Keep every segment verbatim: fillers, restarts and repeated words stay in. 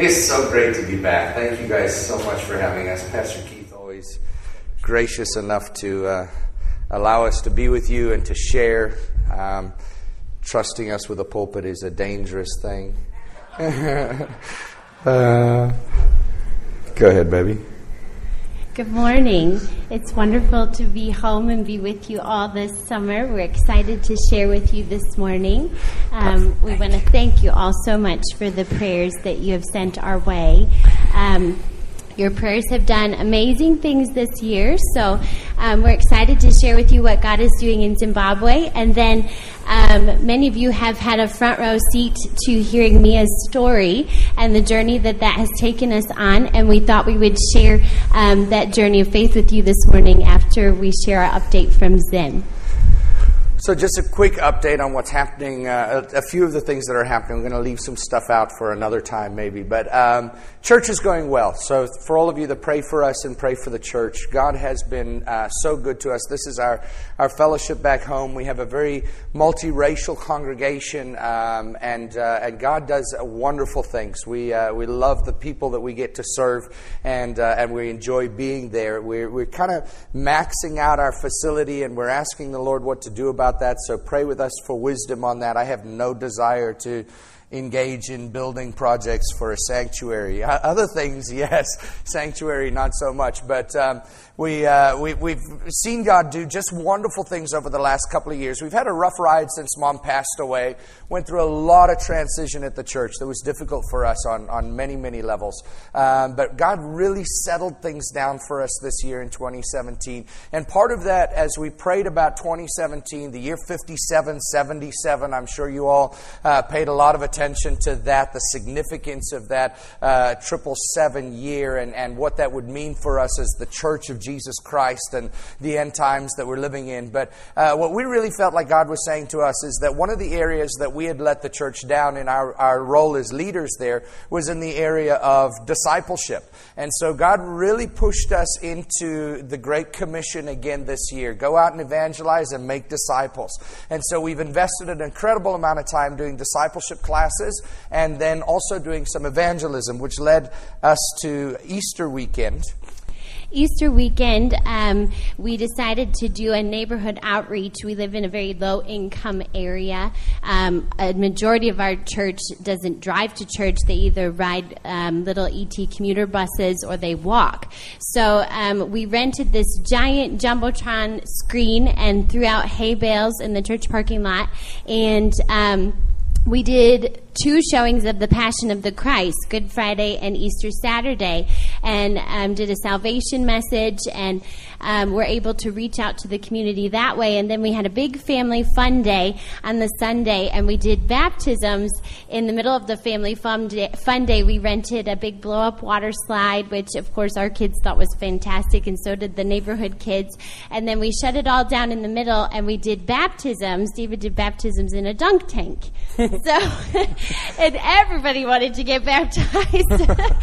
It's so great to be back. Thank you guys so much for having us. Pastor Keith, always gracious enough to uh, allow us to be with you and to share. Um, trusting us with a pulpit is a dangerous thing. uh, go ahead, baby. Good morning. It's wonderful to be home and be with you all this summer. We're excited to share with you this morning. Um, we want to thank you all so much for the prayers that you have sent our way. Um, your prayers have done amazing things this year, so um, we're excited to share with you what God is doing in Zimbabwe. And then um, many of you have had a front row seat to hearing Mia's story and the journey that that has taken us on, and we thought we would share um, that journey of faith with you this morning after we share our update from Zim. So just a quick update on what's happening, uh, a, a few of the things that are happening. I'm going to leave some stuff out for another time maybe. But um, church is going well. So for all of you that pray for us and pray for the church, God has been uh, so good to us. This is our, our fellowship back home. We have a very multiracial congregation, um, and uh, and God does uh, wonderful things. We uh, we love the people that we get to serve, and uh, and we enjoy being there. We're, we're kind of maxing out our facility, and we're asking the Lord what to do about that, so pray with us for wisdom on that. I have no desire to engage in building projects for a sanctuary. Other things, yes. Sanctuary, not so much. But um, we, uh, we, we've seen God do just wonderful things over the last couple of years. We've had a rough ride since Mom passed away. Went through a lot of transition at the church that was difficult for us on, on many, many levels. Um, but God really settled things down for us this year in twenty seventeen. And part of that, as we prayed about twenty seventeen, the year fifty-seven seventy-seven, I'm sure you all uh, paid a lot of attention to that, the significance of that uh, triple seven year, and, and what that would mean for us as the Church of Jesus Christ and the end times that we're living in. But uh, what we really felt like God was saying to us is that one of the areas that we had let the church down in our, our role as leaders there was in the area of discipleship. And so God really pushed us into the Great Commission again this year. Go out and evangelize and make disciples. And so we've invested an incredible amount of time doing discipleship classes, and then also doing some evangelism, which led us to Easter weekend. Easter weekend, um, we decided to do a neighborhood outreach. We live in a very low-income area. Um, a majority of our church doesn't drive to church. They either ride um, little E T commuter buses or they walk. So um, we rented this giant Jumbotron screen and threw out hay bales in the church parking lot, and um, we did two showings of the Passion of the Christ, Good Friday and Easter Saturday, and um, did a salvation message, and um, were able to reach out to the community that way. And then we had a big family fun day on the Sunday, and we did baptisms in the middle of the family fun day. Fun day. We rented a big blow-up water slide, which, of course, our kids thought was fantastic, and so did the neighborhood kids. And then we shut it all down in the middle, and we did baptisms. David did baptisms in a dunk tank. So, and everybody wanted to get baptized.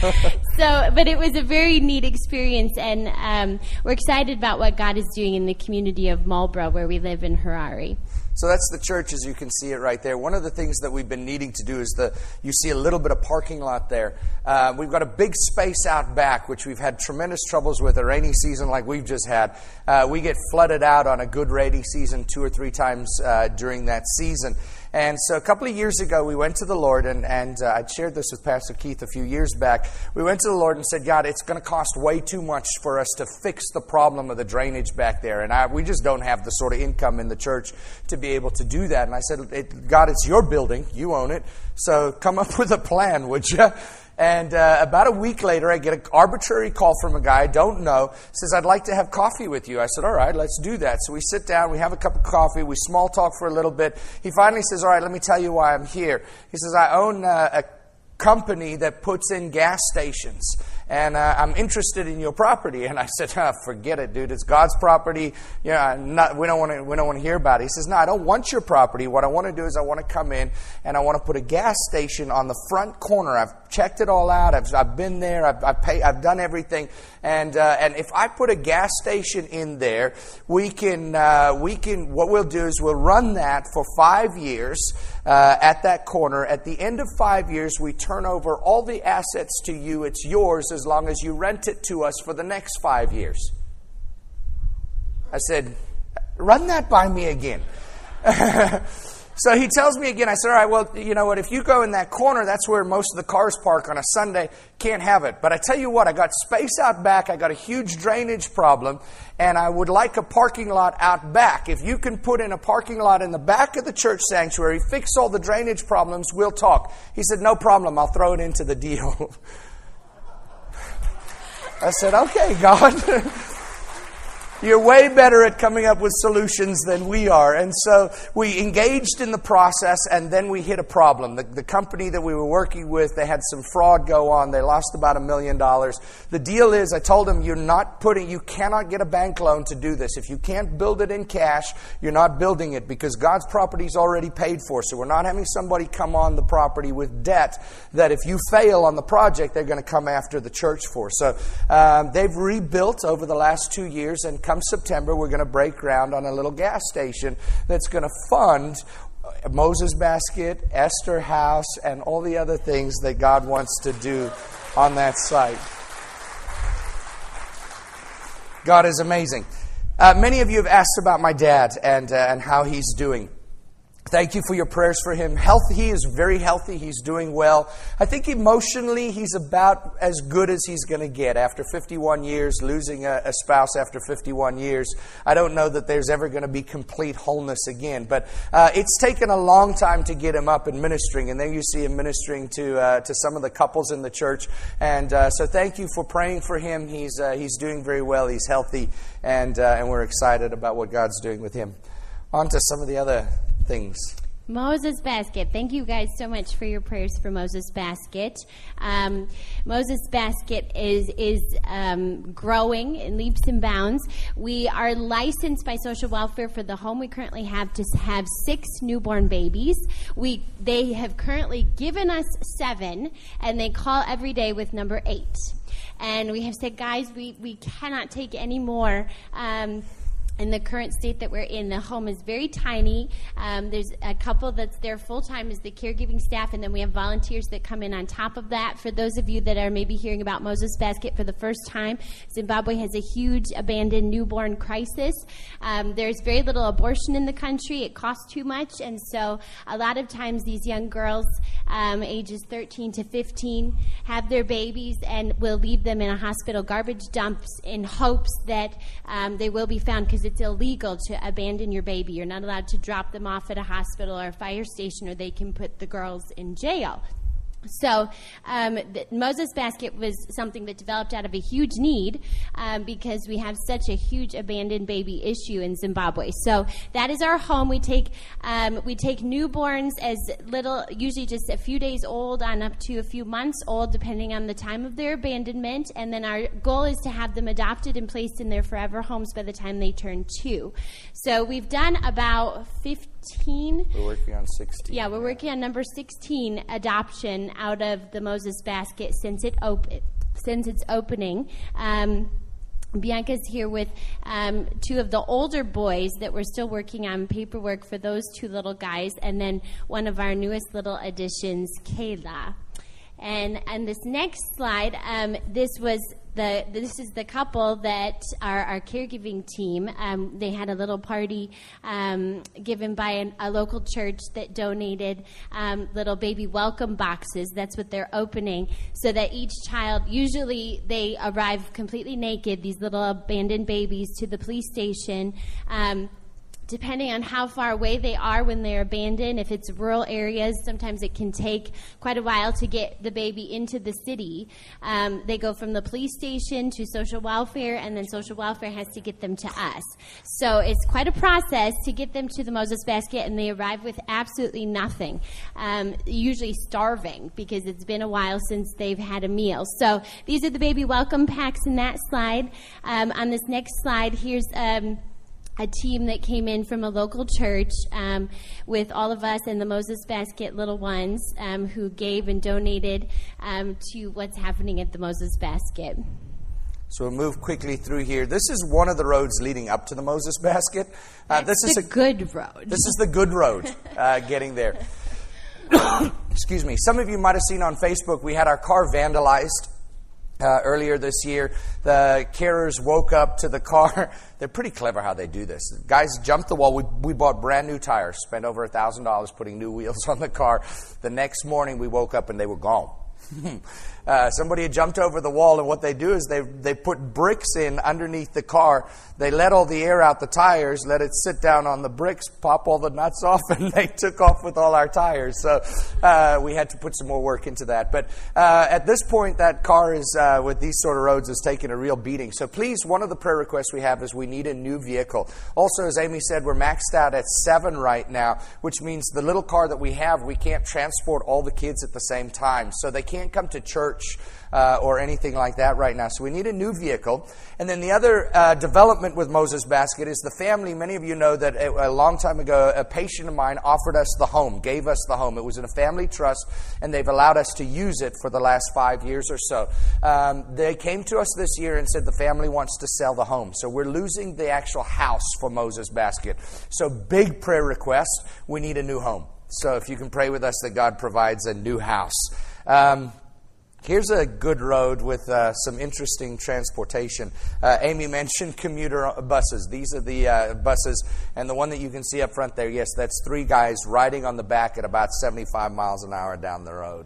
So, but it was a very neat experience, and um, we're excited about what God is doing in the community of Marlborough, where we live in Harare. So that's the church, as you can see it right there. One of the things that we've been needing to do is the, you see a little bit of parking lot there. Uh, we've got a big space out back, which we've had tremendous troubles with a rainy season like we've just had. Uh, we get flooded out on a good rainy season two or three times uh, during that season. And so a couple of years ago, we went to the Lord, and, and uh, I'd shared this with Pastor Keith a few years back. We went to the Lord and said, God, it's going to cost way too much for us to fix the problem of the drainage back there. And I, we just don't have the sort of income in the church to be able to do that. And I said, it, God, it's your building. You own it. So come up with a plan, would you? And uh, about a week later, I get an arbitrary call from a guy I don't know. Says, I'd like to have coffee with you. I said, all right, let's do that. So we sit down, we have a cup of coffee, we small talk for a little bit. He finally says, all right, let me tell you why I'm here. He says, I own uh, a company that puts in gas stations. and uh, I'm interested in your property. And I said, oh, forget it, dude. It's God's property. You know, not, we don't want to we don't want to hear about it. He says, no, I don't want your property. What I want to do is I want to come in and I want to put a gas station on the front corner. I've checked it all out. I've, I've been there. I've, I've, pay, I've done everything. And uh, and if I put a gas station in there, we can uh, we can. What we'll do is we'll run that for five years uh, at that corner. At the end of five years, we turn over all the assets to you. It's yours as long as you rent it to us for the next five years. I said, run that by me again. So he tells me again, I said, all right, well, you know what, if you go in that corner, that's where most of the cars park on a Sunday. Can't have it. But I tell you what, I got space out back. I got a huge drainage problem, and I would like a parking lot out back. If you can put in a parking lot in the back of the church sanctuary, fix all the drainage problems, we'll talk. He said, no problem, I'll throw it into the deal. I said, okay, God. You're way better at coming up with solutions than we are. And so we engaged in the process, and then we hit a problem. The, the company that we were working with, they had some fraud go on. They lost about a million dollars. The deal is, I told them, you're not putting, you cannot get a bank loan to do this. If you can't build it in cash, you're not building it because God's property is already paid for. So we're not having somebody come on the property with debt that if you fail on the project, they're going to come after the church for. So um, they've rebuilt over the last two years, and come September, we're going to break ground on a little gas station that's going to fund Moses Basket, Esther House, and all the other things that God wants to do on that site. God is amazing. Uh, many of you have asked about my dad and uh, and how he's doing. Thank you for your prayers for him. Health, he is very healthy. He's doing well. I think emotionally he's about as good as he's going to get after fifty-one years, losing a, a spouse after fifty-one years. I don't know that there's ever going to be complete wholeness again. But uh, it's taken a long time to get him up and ministering. And then you see him ministering to uh, to some of the couples in the church. And uh, so thank you for praying for him. He's uh, he's doing very well. He's healthy. And, uh, and we're excited about what God's doing with him. On to some of the other things. Moses Basket. Thank you guys so much for your prayers for Moses Basket. Um, Moses Basket is is um, growing in leaps and bounds. We are licensed by social welfare for the home we currently have to have six newborn babies. We they have currently given us seven, and they call every day with number eight. And we have said, guys, we, we cannot take any more. Um, In the current state that we're in, the home is very tiny. Um, there's a couple that's there full-time as the caregiving staff, and then we have volunteers that come in on top of that. For those of you that are maybe hearing about Moses Basket for the first time, Zimbabwe has a huge abandoned newborn crisis. Um, there's very little abortion in the country. It costs too much, and so a lot of times these young girls, um, ages thirteen to fifteen, have their babies and will leave them in a hospital garbage dumps in hopes that um, they will be found, because it's illegal to abandon your baby. You're not allowed to drop them off at a hospital or a fire station, or they can put the girls in jail. So um, the Moses Basket was something that developed out of a huge need um, because we have such a huge abandoned baby issue in Zimbabwe. So that is our home. We take um, we take newborns as little, usually just a few days old on up to a few months old, depending on the time of their abandonment. And then our goal is to have them adopted and placed in their forever homes by the time they turn two. So we've done about fifteen. We're working on sixteen. Yeah, we're working on number sixteen adoption out of the Moses Basket since it op- since its opening. Um, Bianca's here with um, two of the older boys that we're still working on paperwork for those two little guys, and then one of our newest little additions, Kayla. And and this next slide, um, this was the this is the couple that are our caregiving team. Um, they had a little party um, given by an, a local church that donated um, little baby welcome boxes. That's what they're opening, so that each child, usually they arrive completely naked, these little abandoned babies, to the police station. Um, depending on how far away they are when they're abandoned. If it's rural areas, sometimes it can take quite a while to get the baby into the city. Um, they go from the police station to social welfare, and then social welfare has to get them to us. So it's quite a process to get them to the Moses Basket, and they arrive with absolutely nothing, um, usually starving because it's been a while since they've had a meal. So these are the baby welcome packs in that slide. Um, on this next slide, here's um, a team that came in from a local church um, with all of us and the Moses Basket little ones um, who gave and donated um, to what's happening at the Moses Basket. So we'll move quickly through here. This is one of the roads leading up to the Moses Basket. Uh, That's this the is a good road. This is the good road uh, getting there. Excuse me. Some of you might have seen on Facebook we had our car vandalized. Uh, earlier this year, the carers woke up to the car. They're pretty clever how they do this. The guys jumped the wall. We, we bought brand new tires, spent over one thousand dollars putting new wheels on the car. The next morning, we woke up and they were gone. Uh, somebody had jumped over the wall, and what they do is they they put bricks in underneath the car. They let all the air out the tires, let it sit down on the bricks, pop all the nuts off, and they took off with all our tires. So uh, we had to put some more work into that. But uh, at this point, that car is, uh, with these sort of roads, is taking a real beating. So please, one of the prayer requests we have is we need a new vehicle. Also, as Amy said, we're maxed out at seven right now, which means the little car that we have, we can't transport all the kids at the same time. So they can't come to church Uh, or anything like that right now. So we need a new vehicle. And then the other uh, development with Moses Basket is the family. Many of you know that a, a long time ago, a patient of mine offered us the home, gave us the home. It was in a family trust, and they've allowed us to use it for the last five years or so. Um, they came to us this year and said the family wants to sell the home. So we're losing the actual house for Moses Basket. So big prayer request, we need a new home. So if you can pray with us that God provides a new house. Um, Here's a good road with uh, some interesting transportation. Uh, Amy mentioned commuter buses. These are the uh, buses. And the one that you can see up front there, yes, that's three guys riding on the back at about seventy-five miles an hour down the road.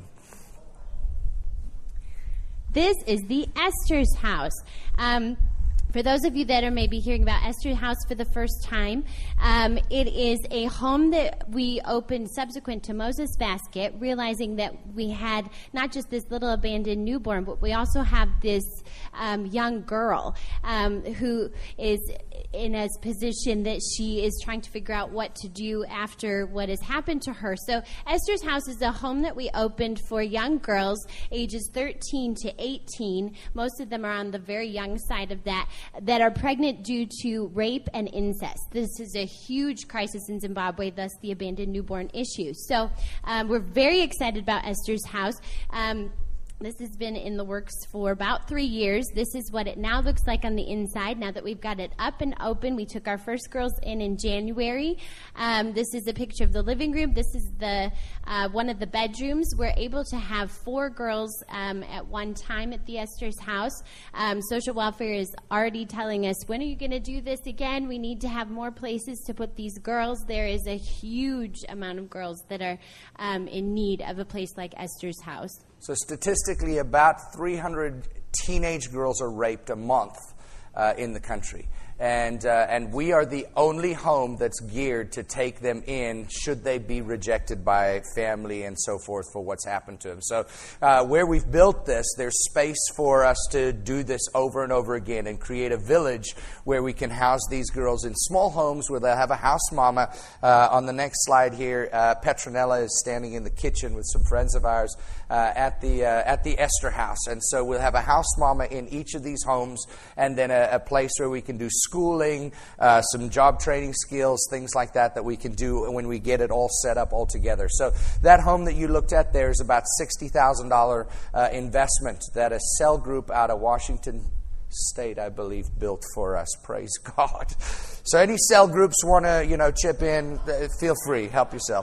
This is the Esther's house. Um, For those of you that are maybe hearing about Esther's house for the first time, um, it is a home that we opened subsequent to Moses Basket, realizing that we had not just this little abandoned newborn, but we also have this um, young girl um, who is in a position that she is trying to figure out what to do after what has happened to her. So Esther's house is a home that we opened for young girls ages thirteen to eighteen. Most of them are on the very young side of that, that are pregnant due to rape and incest. This is a huge crisis in Zimbabwe, thus the abandoned newborn issue. So um, we're very excited about Esther's house. Um, This has been in the works for about three years. This is what it now looks like on the inside. Now that we've got it up and open, we took our first girls in in January. Um, this is a picture of the living room. This is the uh, one of the bedrooms. We're able to have four girls um, at one time at the Esther's house. Um, social welfare is already telling us, when are you going to do this again? We need to have more places to put these girls. There is a huge amount of girls that are um, in need of a place like Esther's house. So statistically, about three hundred teenage girls are raped a month uh, in the country. And uh, and we are the only home that's geared to take them in should they be rejected by family and so forth for what's happened to them. So uh, where we've built this, there's space for us to do this over and over again and create a village where we can house these girls in small homes where they'll have a house mama. Uh, on the next slide here, uh, Petronella is standing in the kitchen with some friends of ours uh, at the uh, at the Esther house. And so we'll have a house mama in each of these homes, and then a, a place where we can do schooling, uh, some job training skills, things like that that we can do when we get it all set up all together. So that home that you looked at there is about sixty thousand dollars uh, investment that a cell group out of Washington State, I believe, built for us. Praise God. So any cell groups want to, you know, chip in, feel free, help yourself.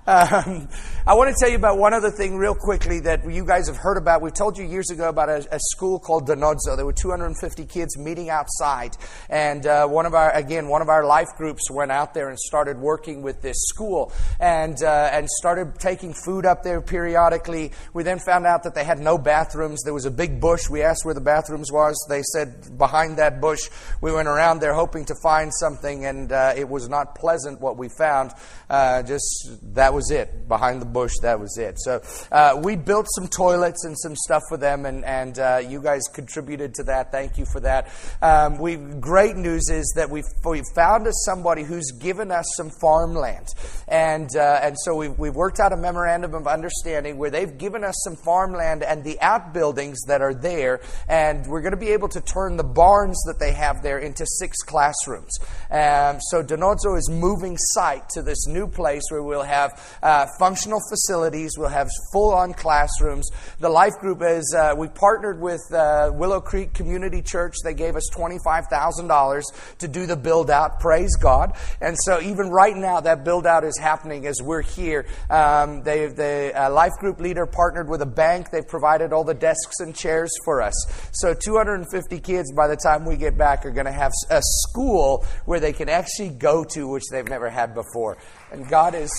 Um, I want to tell you about one other thing real quickly that you guys have heard about. We told you years ago about a, a school called Donodzo. There were two hundred fifty kids meeting outside. And uh, one of our, again, one of our life groups went out there and started working with this school and uh, and started taking food up there periodically. We then found out that they had no bathrooms. There was a big bush. We asked where the bathrooms was. They said behind that bush. We went around there hoping to find something, and uh, it was not pleasant what we found. Uh, just, that was it. Behind the bush, that was it. So uh, we built some toilets and some stuff for them, and, and uh, you guys contributed to that. Thank you for that. Um, we great news is that we've, we found us somebody who's given us some farmland. And uh, and so we've, we've worked out a memorandum of understanding where they've given us some farmland and the outbuildings that are there, and we're going to be able to turn the barns that they have there into six classrooms. Um, so Donodzo is moving site to this new place where we'll have uh, functional facilities, we'll have full-on classrooms. The life group is, uh, we partnered with uh, Willow Creek Community Church. They gave us twenty-five thousand dollars to do the build-out. Praise God. And so even right now, that build-out is happening as we're here. Um, they, the uh, life group leader partnered with a bank. They've provided all the desks and chairs for us. So two hundred fifty kids, by the time we get back, are going to have a school where they can actually go to, which they've never had before. And God is...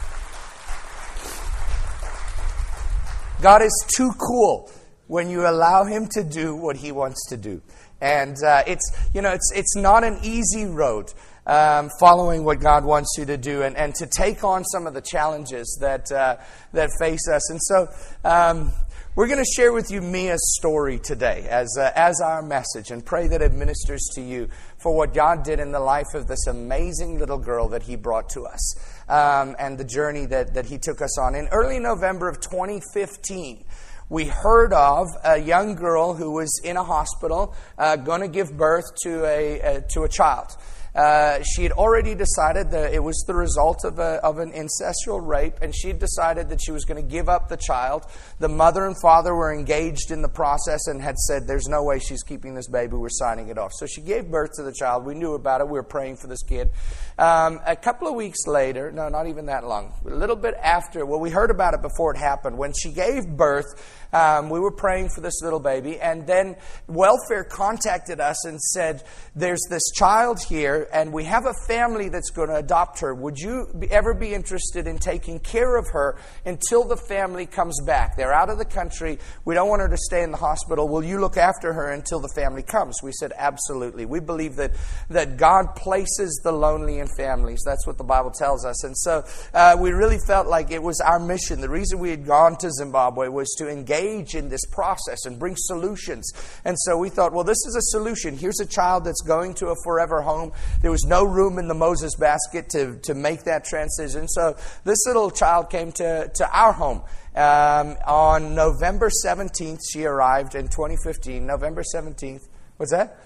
God is too cool when you allow Him to do what He wants to do. And uh, it's, you know, it's it's not an easy road um, following what God wants you to do, and, and to take on some of the challenges that uh, that face us. And so um, we're going to share with you Mia's story today as uh, as our message, and pray that it ministers to you for what God did in the life of this amazing little girl that He brought to us, um, and the journey that, that He took us on. In early November of twenty fifteen, we heard of a young girl who was in a hospital uh, going to give birth to a, a to a child. Uh, she had already decided that it was the result of a, of an incestual rape, and she had decided that she was going to give up the child. The mother and father were engaged in the process and had said, there's no way she's keeping this baby, we're signing it off. So she gave birth to the child. We knew about it. We were praying for this kid. Um, a couple of weeks later, no, not even that long, a little bit after, well, we heard about it before it happened. When she gave birth, Um, we were praying for this little baby, and then welfare contacted us and said, there's this child here, and we have a family that's going to adopt her. Would you be, ever be interested in taking care of her until the family comes back? They're out of the country. We don't want her to stay in the hospital. Will you look after her until the family comes? We said, absolutely. We believe that, that God places the lonely in families. That's what the Bible tells us. And so uh, we really felt like it was our mission. The reason we had gone to Zimbabwe was to engage in this process and bring solutions. And so we thought, well, this is a solution. Here's a child that's going to a forever home. There was no room in the Moses basket to, to make that transition. So this little child came to, to our home. Um, on November seventeenth, she arrived in twenty fifteen. November seventeenth. What's that?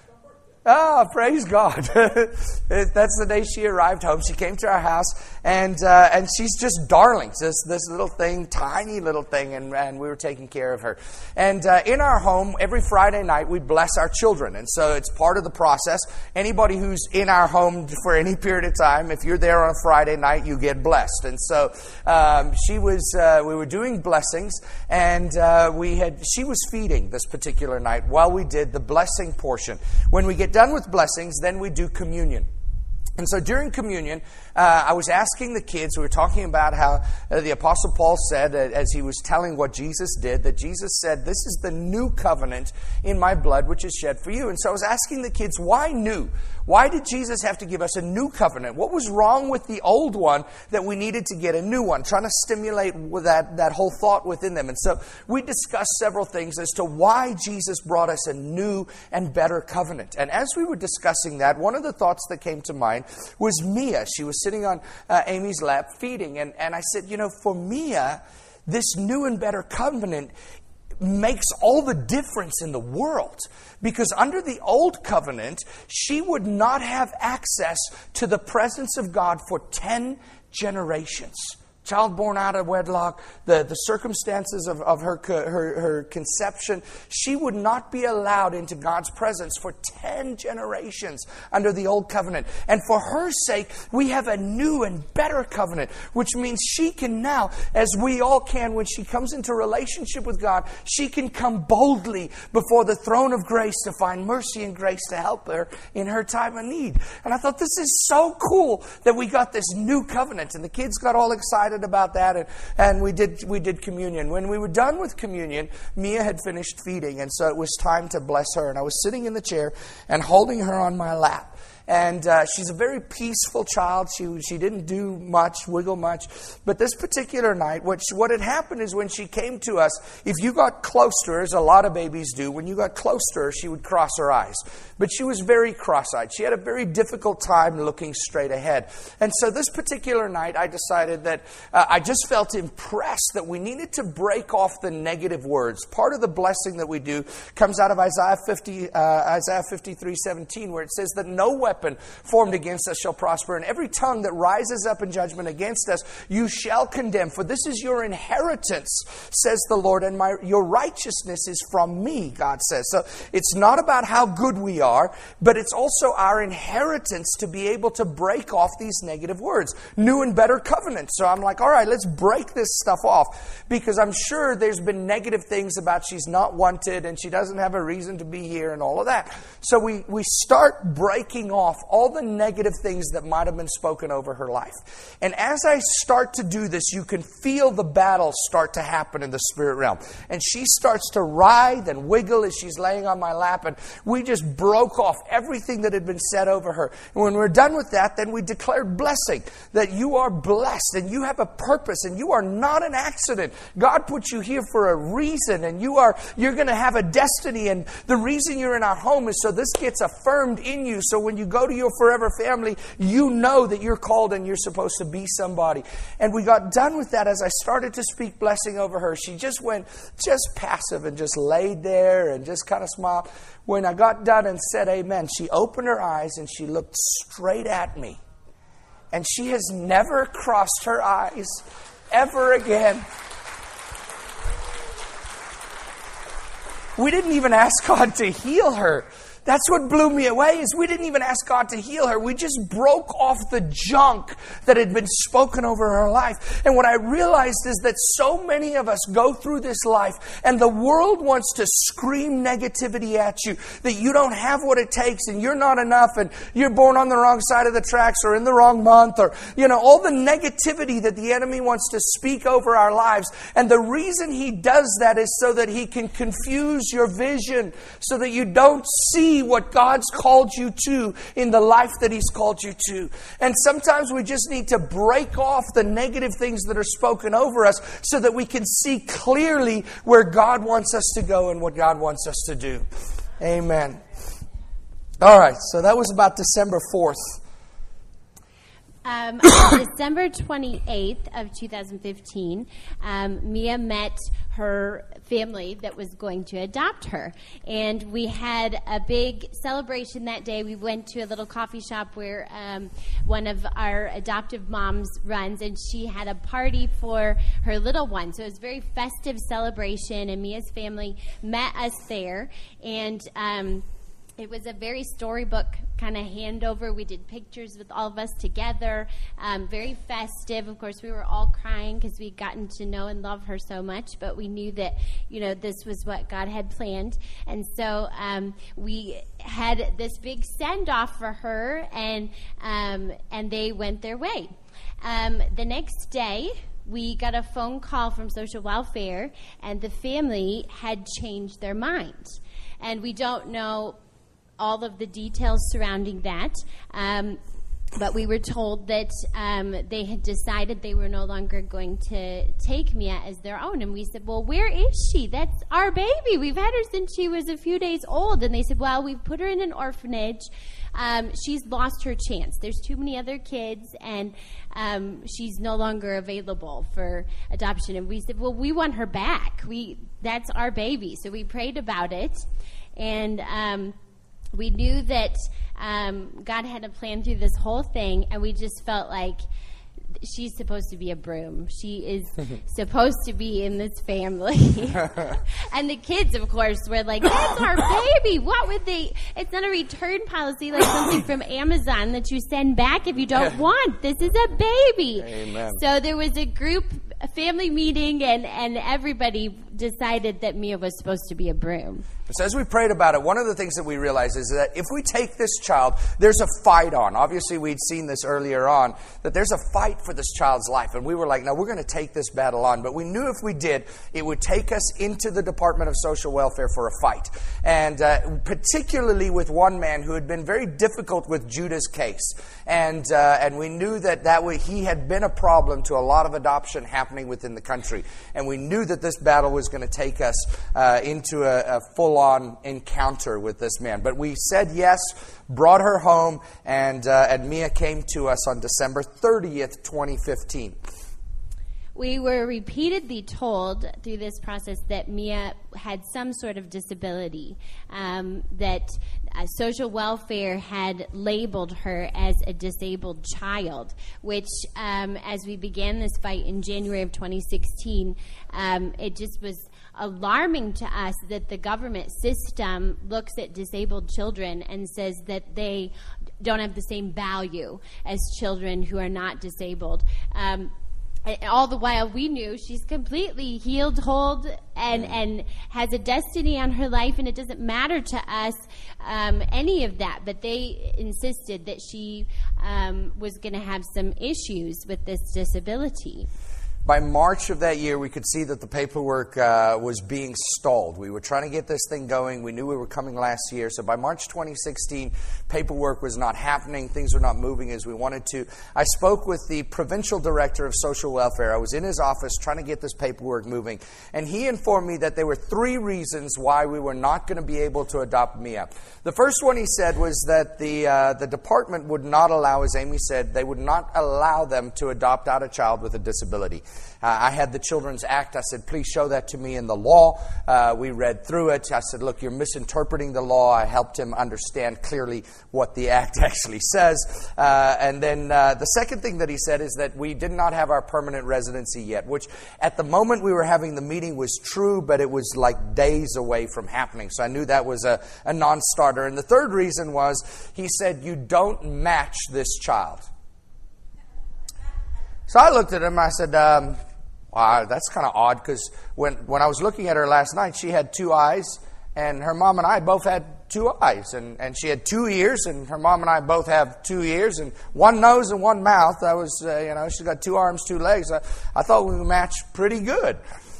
Oh, praise God. That's the day she arrived home. She came to our house, and uh, and she's just darling. This this little thing, tiny little thing, and, and we were taking care of her. And uh, in our home, every Friday night, we bless our children. And so it's part of the process. Anybody who's in our home for any period of time, if you're there on a Friday night, you get blessed. And so um, she was, uh, we were doing blessings, and uh, we had she was feeding this particular night while we did the blessing portion. When we get done with blessings, then we do communion. And so during communion, uh, I was asking the kids, we were talking about how uh, the Apostle Paul said, uh, as he was telling what Jesus did, that Jesus said, this is the new covenant in my blood, which is shed for you. And so I was asking the kids, why new? Why did Jesus have to give us a new covenant? What was wrong with the old one that we needed to get a new one? Trying to stimulate that, that whole thought within them. And so we discussed several things as to why Jesus brought us a new and better covenant. And as we were discussing that, one of the thoughts that came to mind was Mia. She was sitting on uh, Amy's lap feeding. And, and I said, you know, for Mia, this new and better covenant makes all the difference in the world. Because under the old covenant, she would not have access to the presence of God for ten generations. child born out of wedlock, the, the circumstances of, of her, her, her conception, she would not be allowed into God's presence for ten generations under the old covenant. And for her sake, we have a new and better covenant, which means she can now, as we all can when she comes into relationship with God, she can come boldly before the throne of grace to find mercy and grace to help her in her time of need. And I thought, this is so cool that we got this new covenant. And the kids got all excited about that, and, and we did we did communion. When we were done with communion, Mia had finished feeding, and so it was time to bless her. And I was sitting in the chair and holding her on my lap. And uh, she's a very peaceful child. She she didn't do much, wiggle much. But this particular night, what, she, what had happened is when she came to us, if you got close to her, as a lot of babies do, when you got close to her, she would cross her eyes. But she was very cross-eyed. She had a very difficult time looking straight ahead. And so this particular night, I decided that uh, I just felt impressed that we needed to break off the negative words. Part of the blessing that we do comes out of Isaiah fifty, uh, Isaiah fifty-three seventeen, where it says that no weapon formed against us shall prosper, and every tongue that rises up in judgment against us you shall condemn. For this is your inheritance, says the Lord, and my your righteousness is from me, God says. So it's not about how good we are, but it's also our inheritance to be able to break off these negative words. New and better covenant. So I'm like, all right, let's break this stuff off, because I'm sure there's been negative things about she's not wanted and she doesn't have a reason to be here and all of that. So we, we start breaking off off all the negative things that might have been spoken over her life. And as I start to do this, you can feel the battle start to happen in the spirit realm. And she starts to writhe and wiggle as she's laying on my lap. And we just broke off everything that had been said over her. And when we're done with that, then we declared blessing, that you are blessed and you have a purpose and you are not an accident. God put you here for a reason, and you are, you're going to have a destiny. And the reason you're in our home is so this gets affirmed in you. So when you go to your forever family, you know that you're called and you're supposed to be somebody. And we got done with that. As I started to speak blessing over her, she just went just passive and just laid there and just kind of smiled. When I got done and said amen, she opened her eyes and she looked straight at me. And she has never crossed her eyes ever again. We didn't even ask God to heal her. That's what blew me away, is we didn't even ask God to heal her. We just broke off the junk that had been spoken over her life. And what I realized is that so many of us go through this life and the world wants to scream negativity at you, that you don't have what it takes and you're not enough and you're born on the wrong side of the tracks or in the wrong month, or, you know, all the negativity that the enemy wants to speak over our lives. And the reason he does that is so that he can confuse your vision, so that you don't see what God's called you to in the life that He's called you to. And sometimes we just need to break off the negative things that are spoken over us so that we can see clearly where God wants us to go and what God wants us to do. Amen. All right, so that was about December fourth. Um, on December twenty-eighth of two thousand fifteen, um, Mia met her family that was going to adopt her. And we had a big celebration that day. We went to a little coffee shop where um, one of our adoptive moms runs, and she had a party for her little one. So it was a very festive celebration, and Mia's family met us there. And um, it was a very storybook kind of handover. We did pictures with all of us together. Um, very festive. Of course, we were all crying because we'd gotten to know and love her so much, but we knew that, you know, this was what God had planned. And so um, we had this big send-off for her, and um, and they went their way. Um, the next day, we got a phone call from social welfare, and the family had changed their mind. And we don't know all of the details surrounding that, um, but we were told that um, they had decided they were no longer going to take Mia as their own. And we said, well, where is she? That's our baby. We've had her since she was a few days old. And they said, well, we've put her in an orphanage. Um, she's lost her chance. There's too many other kids, and um, she's no longer available for adoption. And we said, well, we want her back. We that's our baby. So we prayed about it, and um, we knew that um, God had a plan through this whole thing, and we just felt like she's supposed to be a broom. She is supposed to be in this family. And the kids, of course, were like, that's our baby. What would they? It's not a return policy like something from Amazon that you send back if you don't want. This is a baby. Amen. So there was a group, a family meeting, and, and everybody decided that Mia was supposed to be a broom. So as we prayed about it, one of the things that we realized is that if we take this child, there's a fight on. Obviously, we'd seen this earlier on, that there's a fight for this child's life. And we were like, no, we're going to take this battle on. But we knew if we did, it would take us into the Department of Social Welfare for a fight. And uh, particularly with one man who had been very difficult with Judah's case. And uh, and we knew that, that way he had been a problem to a lot of adoption happening within the country. And we knew that this battle was going to take us uh, into a, a full-on encounter with this man. But we said yes, brought her home, and uh, and Mia came to us on December thirtieth, twenty fifteen. We were repeatedly told through this process that Mia had some sort of disability, um, that uh, social welfare had labeled her as a disabled child, which um, as we began this fight in January of twenty sixteen, um, it just was alarming to us that the government system looks at disabled children and says that they don't have the same value as children who are not disabled. Um, all the while we knew she's completely healed, whole, and, and has a destiny on her life, and it doesn't matter to us um, any of that. But they insisted that she um, was going to have some issues with this disability. By March of that year, we could see that the paperwork uh, was being stalled. We were trying to get this thing going. We knew we were coming last year. So by March twenty sixteen, paperwork was not happening. Things were not moving as we wanted to. I spoke with the provincial director of social welfare. I was in his office trying to get this paperwork moving. And he informed me that there were three reasons why we were not going to be able to adopt Mia. The first one, he said, was that the uh, the department would not allow, as Amy said, they would not allow them to adopt out a child with a disability. Uh, I had the Children's Act. I said, please show that to me in the law. Uh, we read through it. I said, look, you're misinterpreting the law. I helped him understand clearly what the Act actually says. Uh, and then uh, the second thing that he said is that we did not have our permanent residency yet, which at the moment we were having the meeting was true, but it was like days away from happening. So I knew that was a, a non-starter. And the third reason was, he said, you don't match this child. So I looked at him and I said, um, wow, that's kind of odd, because when, when I was looking at her last night, she had two eyes, and her mom and I both had two eyes. And, and she had two ears, and her mom and I both have two ears, and one nose and one mouth. I was, uh, you know, she's got two arms, two legs. I, I thought we matched pretty good.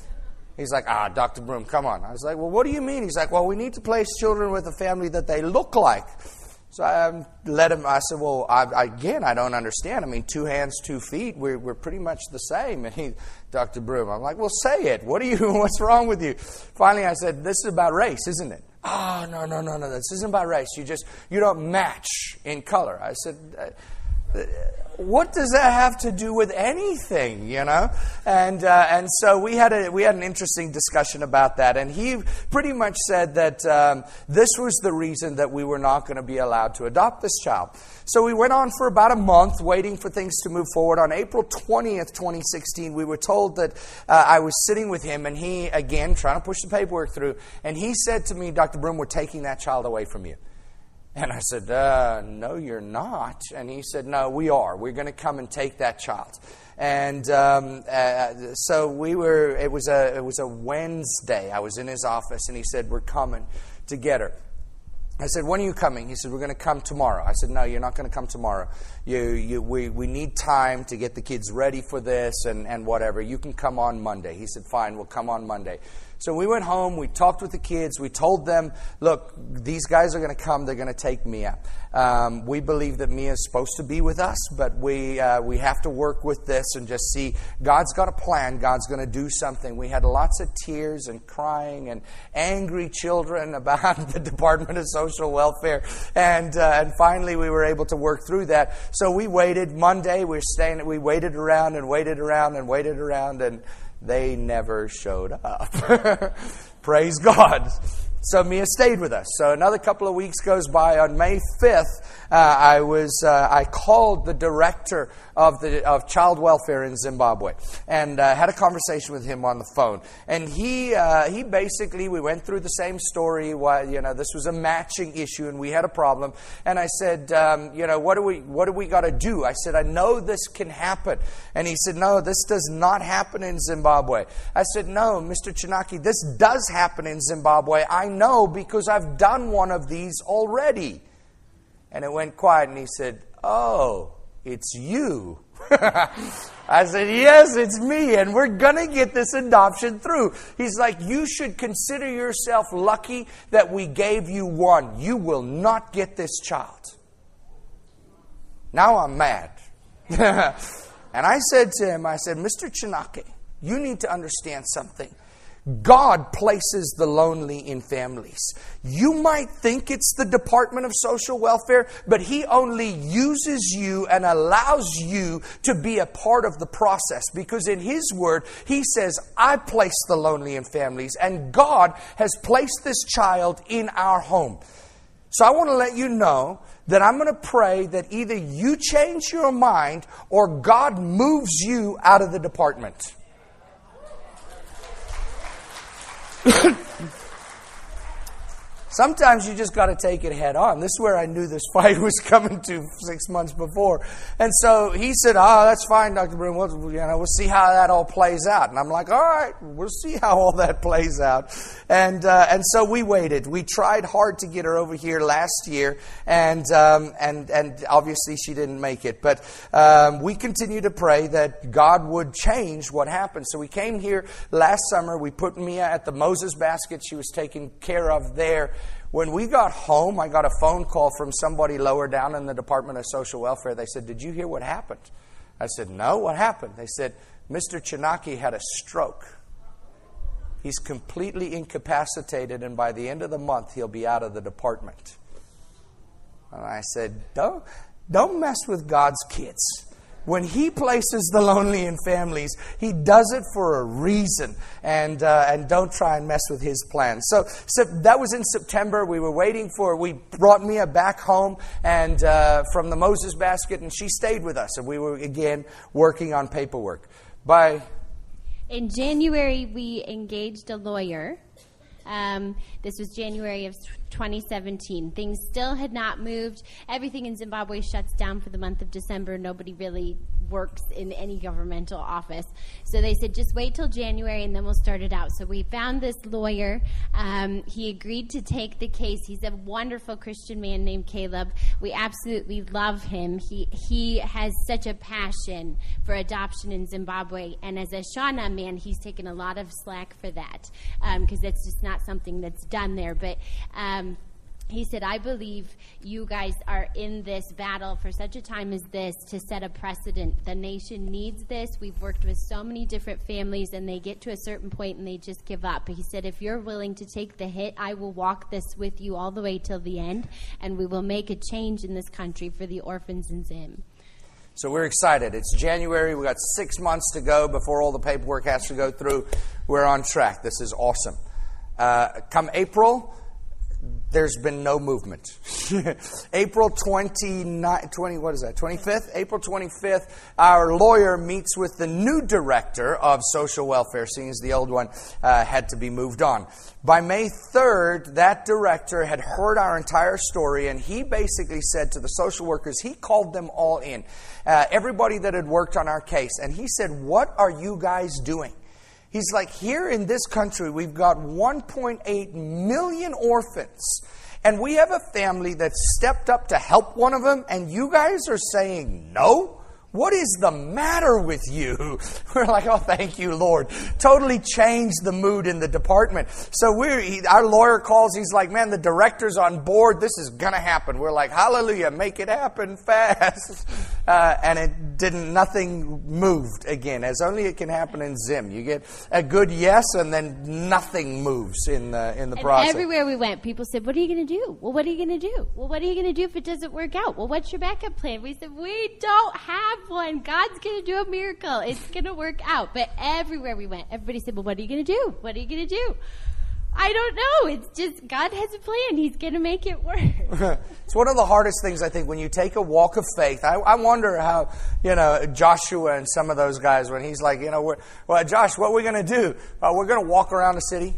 He's like, ah, Doctor Broom, come on. I was like, well, what do you mean? He's like, well, we need to place children with a family that they look like. So I um, let him, I said, well, I, again, I don't understand. I mean, two hands, two feet, we're, we're pretty much the same. And he, Doctor Broom, I'm like, well, say it. What are you, what's wrong with you? Finally, I said, this is about race, isn't it? Oh, no, no, no, no, this isn't about race. You just, you don't match in color. I said, uh, what does that have to do with anything, you know? And uh, and so we had a we had an interesting discussion about that, and he pretty much said that um, this was the reason that we were not going to be allowed to adopt this child. So we went on for about a month waiting for things to move forward. On April twentieth, twenty sixteen, we were told that uh, I was sitting with him, and he, again, trying to push the paperwork through, and he said to me, Doctor Broom, we're taking that child away from you. And I said, uh, no, you're not. And he said, no, we are. We're going to come and take that child. And um, uh, so we were, it was a it was a Wednesday. I was in his office, and he said, we're coming to get her. I said, when are you coming? He said, we're going to come tomorrow. I said, no, you're not going to come tomorrow. You, you, we, we need time to get the kids ready for this and, and whatever. You can come on Monday. He said, fine, we'll come on Monday. So we went home, we talked with the kids, we told them, look, these guys are going to come, they're going to take Mia. Um, we believe that Mia is supposed to be with us, but we uh, we have to work with this and just see, God's got a plan, God's going to do something. We had lots of tears and crying and angry children about the Department of Social Welfare, and uh, and finally we were able to work through that. So we waited. Monday we were staying, we waited around and waited around and waited around, and they never showed up. Praise God. So Mia stayed with us. So another couple of weeks goes by. On May fifth, uh, I was uh, I called the director of the of child welfare in Zimbabwe and uh, had a conversation with him on the phone. And he uh, he basically we went through the same story. Why, you know, this was a matching issue and we had a problem. And I said, um, you know, what do we what do we got to do? I said, I know this can happen. And he said, no, this does not happen in Zimbabwe. I said, no, Mister Chinaki, this does happen in Zimbabwe. I know because I've done one of these already. And it went quiet and he said, oh, it's you. I said, yes, it's me, and we're going to get this adoption through. He's like, you should consider yourself lucky that we gave you one. You will not get this child. Now I'm mad. And I said to him, I said, Mister Chinaki, you need to understand something. God places the lonely in families. You might think it's the Department of Social Welfare, but He only uses you and allows you to be a part of the process. Because in His Word, He says, I place the lonely in families, and God has placed this child in our home. So I want to let you know that I'm going to pray that either you change your mind or God moves you out of the department. Sometimes you just got to take it head on. This is where I knew this fight was coming to six months before. And so he said, oh, that's fine, Doctor Broom. We'll, you know, we'll see how that all plays out. And I'm like, all right, we'll see how all that plays out. And uh, and so we waited. We tried hard to get her over here last year. And um, and and obviously she didn't make it. But um, we continue to pray that God would change what happened. So we came here last summer. We put Mia at the Moses basket. She was taken care of there. When we got home, I got a phone call from somebody lower down in the Department of Social Welfare. They said, did you hear what happened? I said, no, what happened? They said, Mister Chinaki had a stroke. He's completely incapacitated, and by the end of the month, he'll be out of the department. And I said, don't, don't mess with God's kids. When He places the lonely in families, He does it for a reason. And uh, and don't try and mess with His plans. So, so that was in September. We were waiting for, we brought Mia back home and uh, from the Moses basket, and she stayed with us. And we were, again, working on paperwork. By In January, we engaged a lawyer. Um, this was January of twenty seventeen. Things still had not moved. Everything in Zimbabwe shuts down for the month of December. Nobody really works in any governmental office. So they said, just wait till January and then we'll start it out. So we found this lawyer. Um, he agreed to take the case. He's a wonderful Christian man named Caleb. We absolutely love him. He he has such a passion for adoption in Zimbabwe. And as a Shona man, he's taken a lot of slack for that because um, that's just not something that's done there. But um, he said, I believe you guys are in this battle for such a time as this to set a precedent. The nation needs this. We've worked with so many different families, and they get to a certain point and they just give up. He said, if you're willing to take the hit, I will walk this with you all the way till the end, and we will make a change in this country for the orphans in Zim. So we're excited. It's January. We've got six months to go before all the paperwork has to go through. We're on track. This is awesome. Uh, come April, there's been no movement. April twenty-ninth, twenty, what is that, twenty-fifth? April twenty-fifth, our lawyer meets with the new director of social welfare, seeing as the old one uh, had to be moved on. By May third, that director had heard our entire story, and he basically said to the social workers, he called them all in, uh, everybody that had worked on our case, and he said, what are you guys doing? He's like, here in this country, we've got one point eight million orphans. And we have a family that stepped up to help one of them. And you guys are saying no? What is the matter with you? We're like, oh, thank you, Lord. Totally changed the mood in the department. So we're, he, our lawyer calls. He's like, man, the director's on board. This is going to happen. We're like, hallelujah, make it happen fast. Uh, and it didn't, nothing moved again, as only it can happen in Zim. You get a good yes, and then nothing moves in the, in the and process. Everywhere we went, people said, what are you going to do? Well, what are you going to do? Well, what are you going to do if it doesn't work out? Well, what's your backup plan? We said, we don't have one. God's going to do a miracle. It's going to work out. But everywhere we went, everybody said, well, what are you going to do? What are you going to do? I don't know. It's just God has a plan. He's going to make it work. It's one of the hardest things, I think, when you take a walk of faith. I, I wonder how, you know, Joshua and some of those guys, when he's like, you know, we're, well, Josh, what are we going to do? Uh, we're going to walk around the city.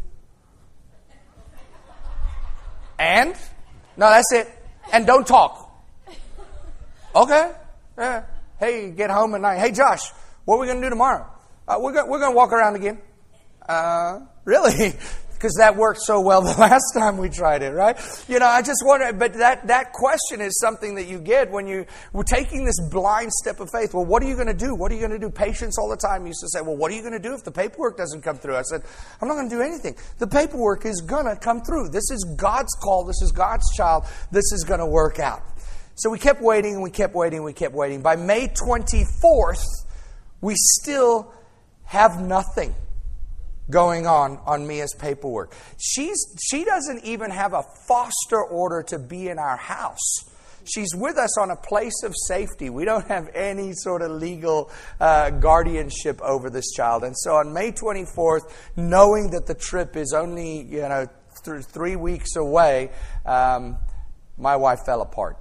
And? No, that's it. And don't talk. Okay. Yeah. Hey, get home at night. Hey, Josh, what are we going to do tomorrow? Uh, we're going we're going to walk around again. Uh, really? Because that worked so well the last time we tried it, right? You know, I just wonder, but that, that question is something that you get when you were taking this blind step of faith. Well, what are you going to do? What are you going to do? Patients all the time used to say, well, what are you going to do if the paperwork doesn't come through? I said, I'm not going to do anything. The paperwork is going to come through. This is God's call. This is God's child. This is going to work out. So we kept waiting and we kept waiting and we kept waiting. By May twenty-fourth, we still have nothing going on on Mia's paperwork. She's she doesn't even have a foster order to be in our house. She's with us on a place of safety. We don't have any sort of legal uh, guardianship over this child. And so on May twenty-fourth, knowing that the trip is only, you know, th- three weeks away, um, my wife fell apart.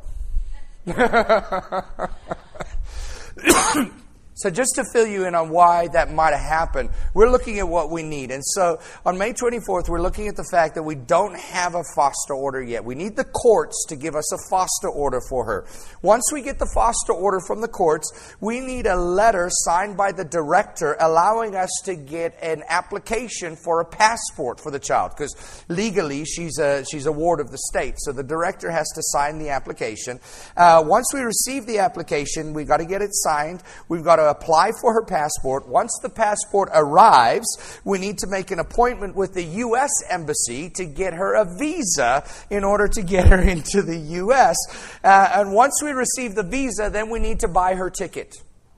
So just to fill you in on why that might have happened, we're looking at what we need. And so on May twenty-fourth, we're looking at the fact that we don't have a foster order yet. We need the courts to give us a foster order for her. Once we get the foster order from the courts, we need a letter signed by the director allowing us to get an application for a passport for the child. Because legally, she's a, she's a ward of the state. So the director has to sign the application. Uh, once we receive the application, we've got to get it signed. We've got to apply for her passport. Once the passport arrives, we need to make an appointment with the U S Embassy to get her a visa in order to get her into the U S Uh, and once we receive the visa, then we need to buy her ticket.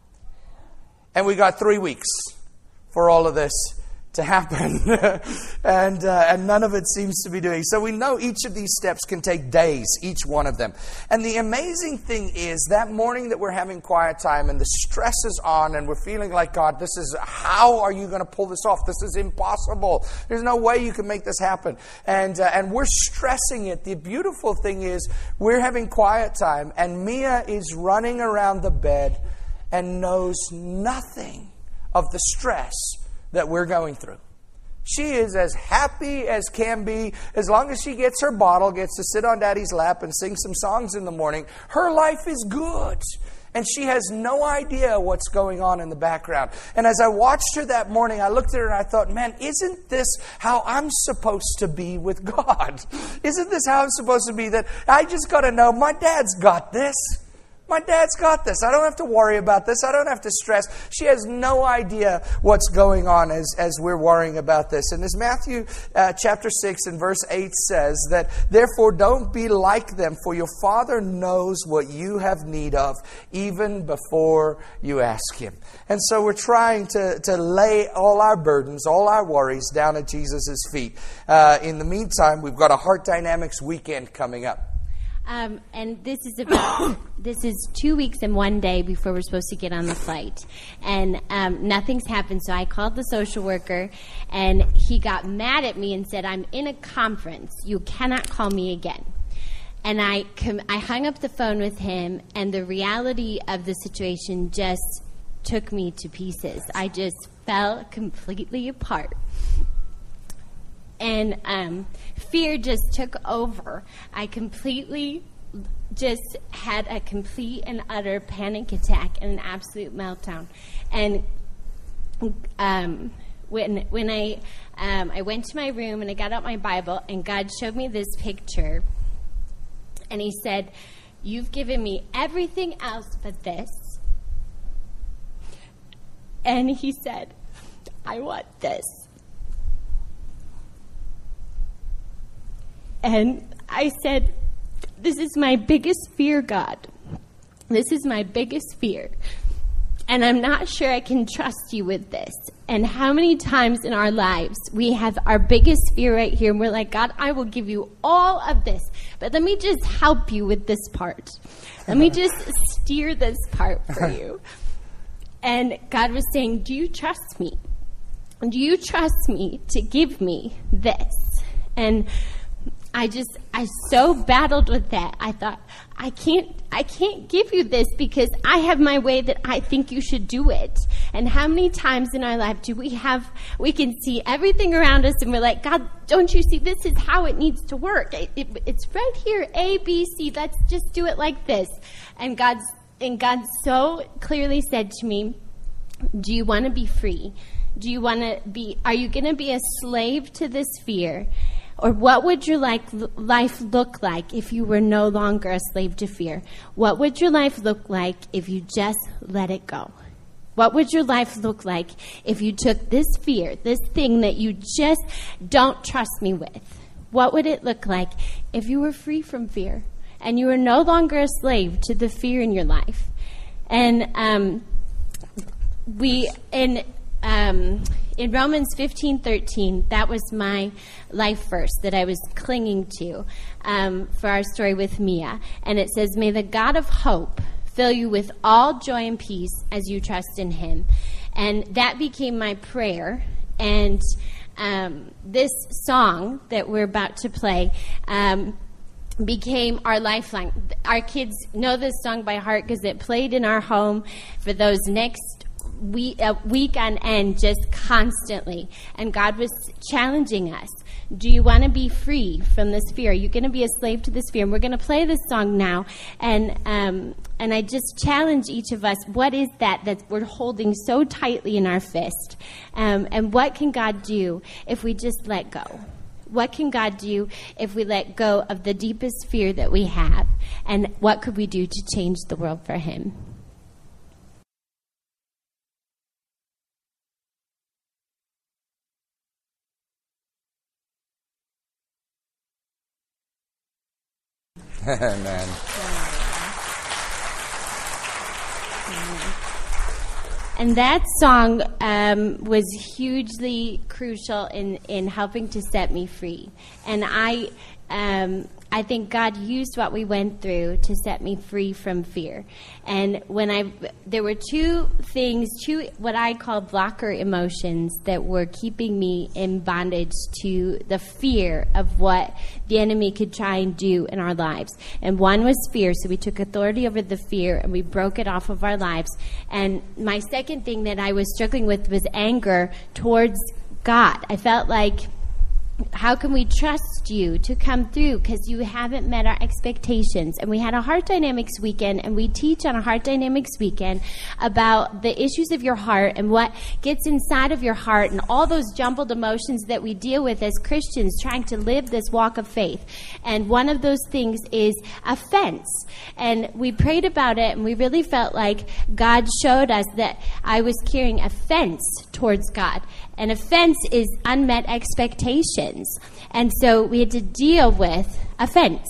And we got three weeks for all of this to happen. and uh, and none of it seems to be doing. So we know each of these steps can take days, each one of them. And the amazing thing is that morning that we're having quiet time and the stress is on and we're feeling like, God, this is, how are you going to pull this off? This is impossible. There's no way you can make this happen. And, uh, and we're stressing it. The beautiful thing is we're having quiet time and Mia is running around the bed and knows nothing of the stress that we're going through. She is as happy as can be. As long as she gets her bottle, gets to sit on Daddy's lap and sing some songs in the morning, her life is good. And she has no idea what's going on in the background. And as I watched her that morning, I looked at her and I thought, man, isn't this how I'm supposed to be with God? Isn't this how I'm supposed to be? That I just got to know my dad's got this. My dad's got this. I don't have to worry about this. I don't have to stress. She has no idea what's going on as, as we're worrying about this. And as Matthew uh, chapter six and verse eight says that, therefore don't be like them, for your Father knows what you have need of, even before you ask Him. And so we're trying to, to lay all our burdens, all our worries down at Jesus' feet. Uh, in the meantime, we've got a Heart Dynamics weekend coming up. Um, and this is about, this is two weeks and one day before we're supposed to get on the flight. And um, nothing's happened, so I called the social worker, and he got mad at me and said, I'm in a conference. You cannot call me again. And I, com- I hung up the phone with him, and the reality of the situation just took me to pieces. I just fell completely apart. And um, fear just took over. I completely just had a complete and utter panic attack and an absolute meltdown. And um, when when I um, I went to my room and I got out my Bible, and God showed me this picture. And He said, you've given me everything else but this. And He said, I want this. And I said, this is my biggest fear, God. This is my biggest fear. And I'm not sure I can trust you with this. And how many times in our lives we have our biggest fear right here, and we're like, God, I will give you all of this, but let me just help you with this part. Let me just steer this part for you. And God was saying, do you trust me? Do you trust me to give me this? And I just, I so battled with that. I thought, I can't, I can't give you this because I have my way that I think you should do it. And how many times in our life do we have, we can see everything around us and we're like, God, don't you see, this is how it needs to work. It, it, it's right here, A, B, C, let's just do it like this. And God's, and God so clearly said to me, do you want to be free? Do you want to be, are you going to be a slave to this fear? Or what would your life look like if you were no longer a slave to fear? What would your life look like if you just let it go? What would your life look like if you took this fear, this thing that you just don't trust me with? What would it look like if you were free from fear and you were no longer a slave to the fear in your life? And um, we, in um, in Romans fifteen thirteen, that was my life verse that I was clinging to um, for our story with Mia. And it says, may the God of hope fill you with all joy and peace as you trust in him. And that became my prayer. And um, this song that we're about to play um, became our lifeline. Our kids know this song by heart because it played in our home for those next week, uh, week on end, just constantly. And God was challenging us. Do you want to be free from this fear? Are you going to be a slave to this fear? And we're going to play this song now. And um, and I just challenge each of us, what is that that we're holding so tightly in our fist? Um, and what can God do if we just let go? What can God do if we let go of the deepest fear that we have? And what could we do to change the world for him? Amen. And that song um, was hugely crucial in, in helping to set me free. And I um, I think God used what we went through to set me free from fear. And when I, there were two things, two what I call blocker emotions that were keeping me in bondage to the fear of what the enemy could try and do in our lives. And one was fear, so we took authority over the fear and we broke it off of our lives. And my second thing that I was struggling with was anger towards God. I felt like, how can we trust you to come through because you haven't met our expectations? And we had a Heart Dynamics weekend, and we teach on a Heart Dynamics weekend about the issues of your heart and what gets inside of your heart and all those jumbled emotions that we deal with as Christians trying to live this walk of faith. And one of those things is offense. And we prayed about it, and we really felt like God showed us that I was carrying offense towards God. And offense is unmet expectations. And so we had to deal with offense.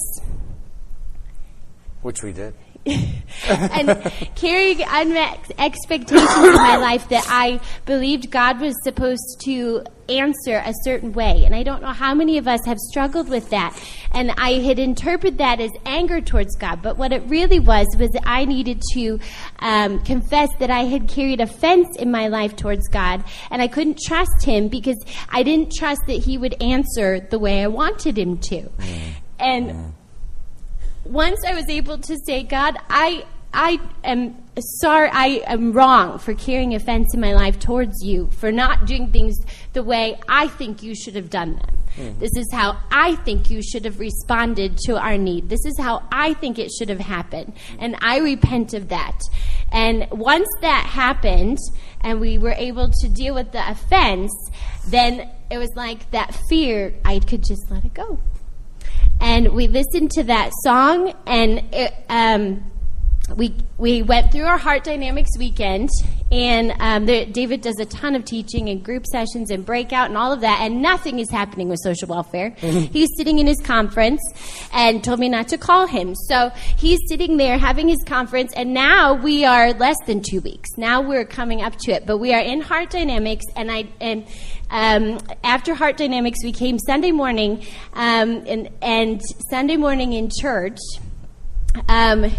Which we did. And carrying unmet expectations in my life that I believed God was supposed to answer a certain way. And I don't know how many of us have struggled with that. And I had interpreted that as anger towards God. But what it really was, was that I needed to um, confess that I had carried offense in my life towards God. And I couldn't trust him because I didn't trust that he would answer the way I wanted him to. Mm. And mm. once I was able to say, God, I I am sorry, I am wrong for carrying offense in my life towards you, for not doing things the way I think you should have done them. Mm. This is how I think you should have responded to our need. This is how I think it should have happened. And I repent of that. And once that happened, and we were able to deal with the offense, then it was like that fear, I could just let it go. And we listened to that song, and it, um, we we went through our Heart Dynamics weekend, and um, there, David does a ton of teaching and group sessions and breakout and all of that, and nothing is happening with social welfare. Mm-hmm. He's sitting in his conference and told me not to call him. So he's sitting there having his conference, and now we are less than two weeks. Now we're coming up to it, but we are in Heart Dynamics, and I and um, after Heart Dynamics, we came Sunday morning, um, and, and Sunday morning in church. Um,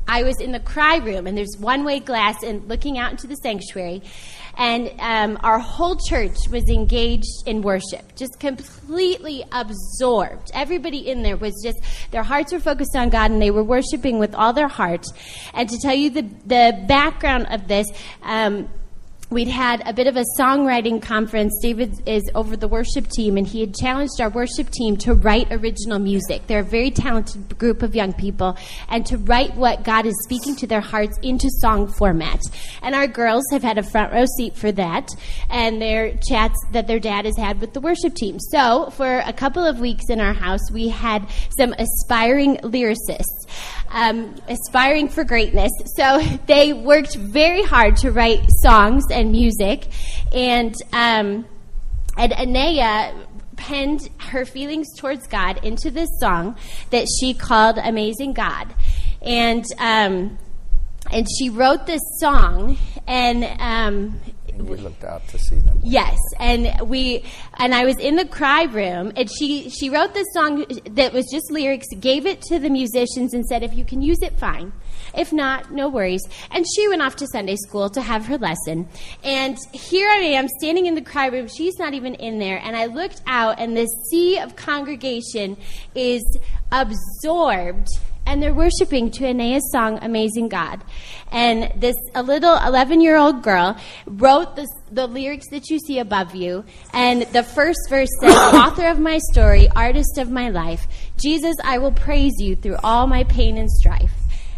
I was in the cry room, and there's one-way glass and looking out into the sanctuary, and um, our whole church was engaged in worship, just completely absorbed. Everybody in there was just, their hearts were focused on God, and they were worshiping with all their heart. And to tell you the, the background of this, um, we'd had a bit of a songwriting conference. David is over the worship team, and he had challenged our worship team to write original music. They're a very talented group of young people, and to write what God is speaking to their hearts into song format. And our girls have had a front row seat for that, and their chats that their dad has had with the worship team. So for a couple of weeks in our house, we had some aspiring lyricists. Um, aspiring for greatness. So they worked very hard to write songs and music, and um, and Anaya penned her feelings towards God into this song that she called "Amazing God," and um, and she wrote this song, and um, and we looked out to see them. Yes, and we and I was in the cry room, and she she wrote this song that was just lyrics, gave it to the musicians, and said, "If you can use it, fine. If not, no worries." And she went off to Sunday school to have her lesson. And here I am standing in the cry room. She's not even in there. And I looked out, and this sea of congregation is absorbed, and they're worshiping to Anaya's song, "Amazing God." And this a little eleven-year-old girl wrote this, the lyrics that you see above you. And the first verse says, "Author of my story, artist of my life, Jesus, I will praise you through all my pain and strife."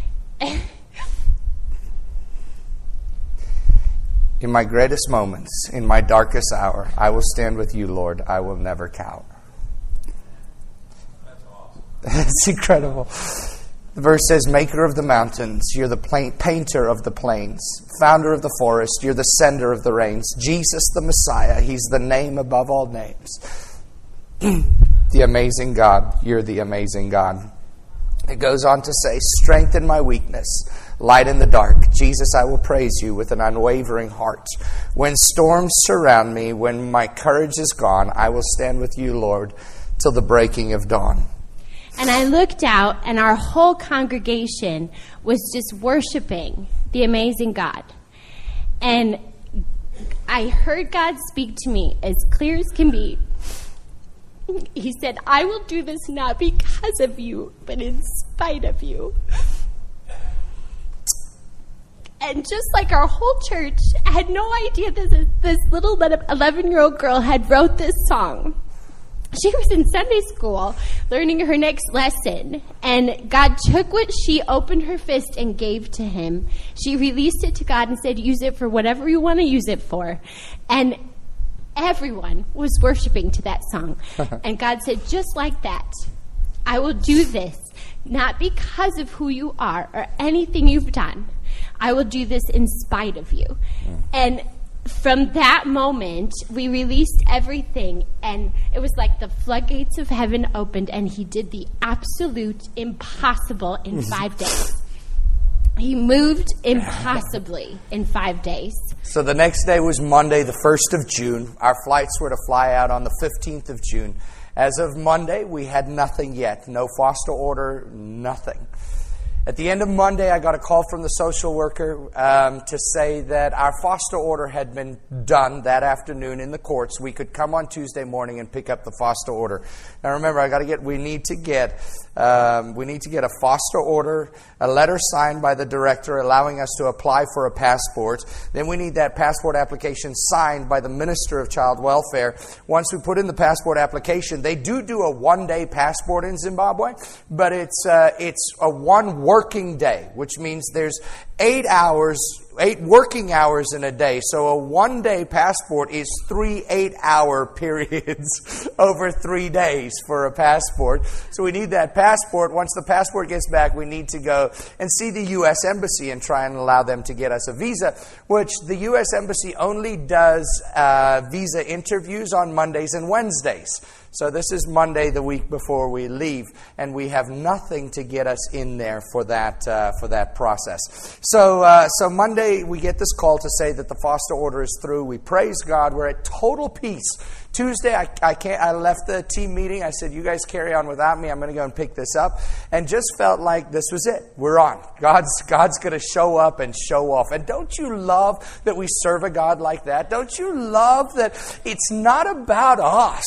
In my greatest moments, in my darkest hour, I will stand with you, Lord. I will never cower. That's awesome. That's incredible. The verse says, "Maker of the mountains, you're the pla- painter of the plains, founder of the forest, you're the sender of the rains. Jesus the Messiah, he's the name above all names. The amazing God, you're the amazing God." It goes on to say, "Strength in my weakness, light in the dark. Jesus, I will praise you with an unwavering heart. When storms surround me, when my courage is gone, I will stand with you, Lord, till the breaking of dawn." And I looked out, and our whole congregation was just worshiping the amazing God. And I heard God speak to me as clear as can be. He said, "I will do this not because of you, but in spite of you." And just like our whole church had no idea this this little eleven-year-old girl had wrote this song. She was in Sunday school learning her next lesson, and God took what she opened her fist and gave to him. She released it to God and said, "Use it for whatever you want to use it for." And everyone was worshiping to that song. And God said, "Just like that, I will do this, not because of who you are or anything you've done. I will do this in spite of you." And from that moment, we released everything, and it was like the floodgates of heaven opened, and he did the absolute impossible in five days. He moved impossibly in five days. So the next day was Monday, the first of June. Our flights were to fly out on the fifteenth of June. As of Monday, we had nothing yet. No foster order, nothing. At the end of Monday, I got a call from the social worker um, to say that our foster order had been done that afternoon in the courts. We could come on Tuesday morning and pick up the foster order. Now, remember, I got to get. We need to get. Um, we need to get a foster order, a letter signed by the director allowing us to apply for a passport. Then we need that passport application signed by the Minister of Child Welfare. Once we put in the passport application, they do do a one-day passport in Zimbabwe, but it's uh, it's a one working day, which means there's eight hours, eight working hours in a day. So a one-day passport is three eight-hour periods over three days for a passport. So we need that passport. Once the passport gets back, we need to go and see the U S Embassy and try and allow them to get us a visa, which the U S Embassy only does uh, visa interviews on Mondays and Wednesdays. So this is Monday, the week before we leave, and we have nothing to get us in there for that uh, for that process. So uh, so Monday we get this call to say that the foster order is through. We praise God. We're at total peace. Tuesday, I, I can't. I left the team meeting. I said, "You guys carry on without me. I'm going to go and pick this up," and just felt like this was it. We're on. God's God's going to show up and show off. And don't you love that we serve a God like that? Don't you love that it's not about us?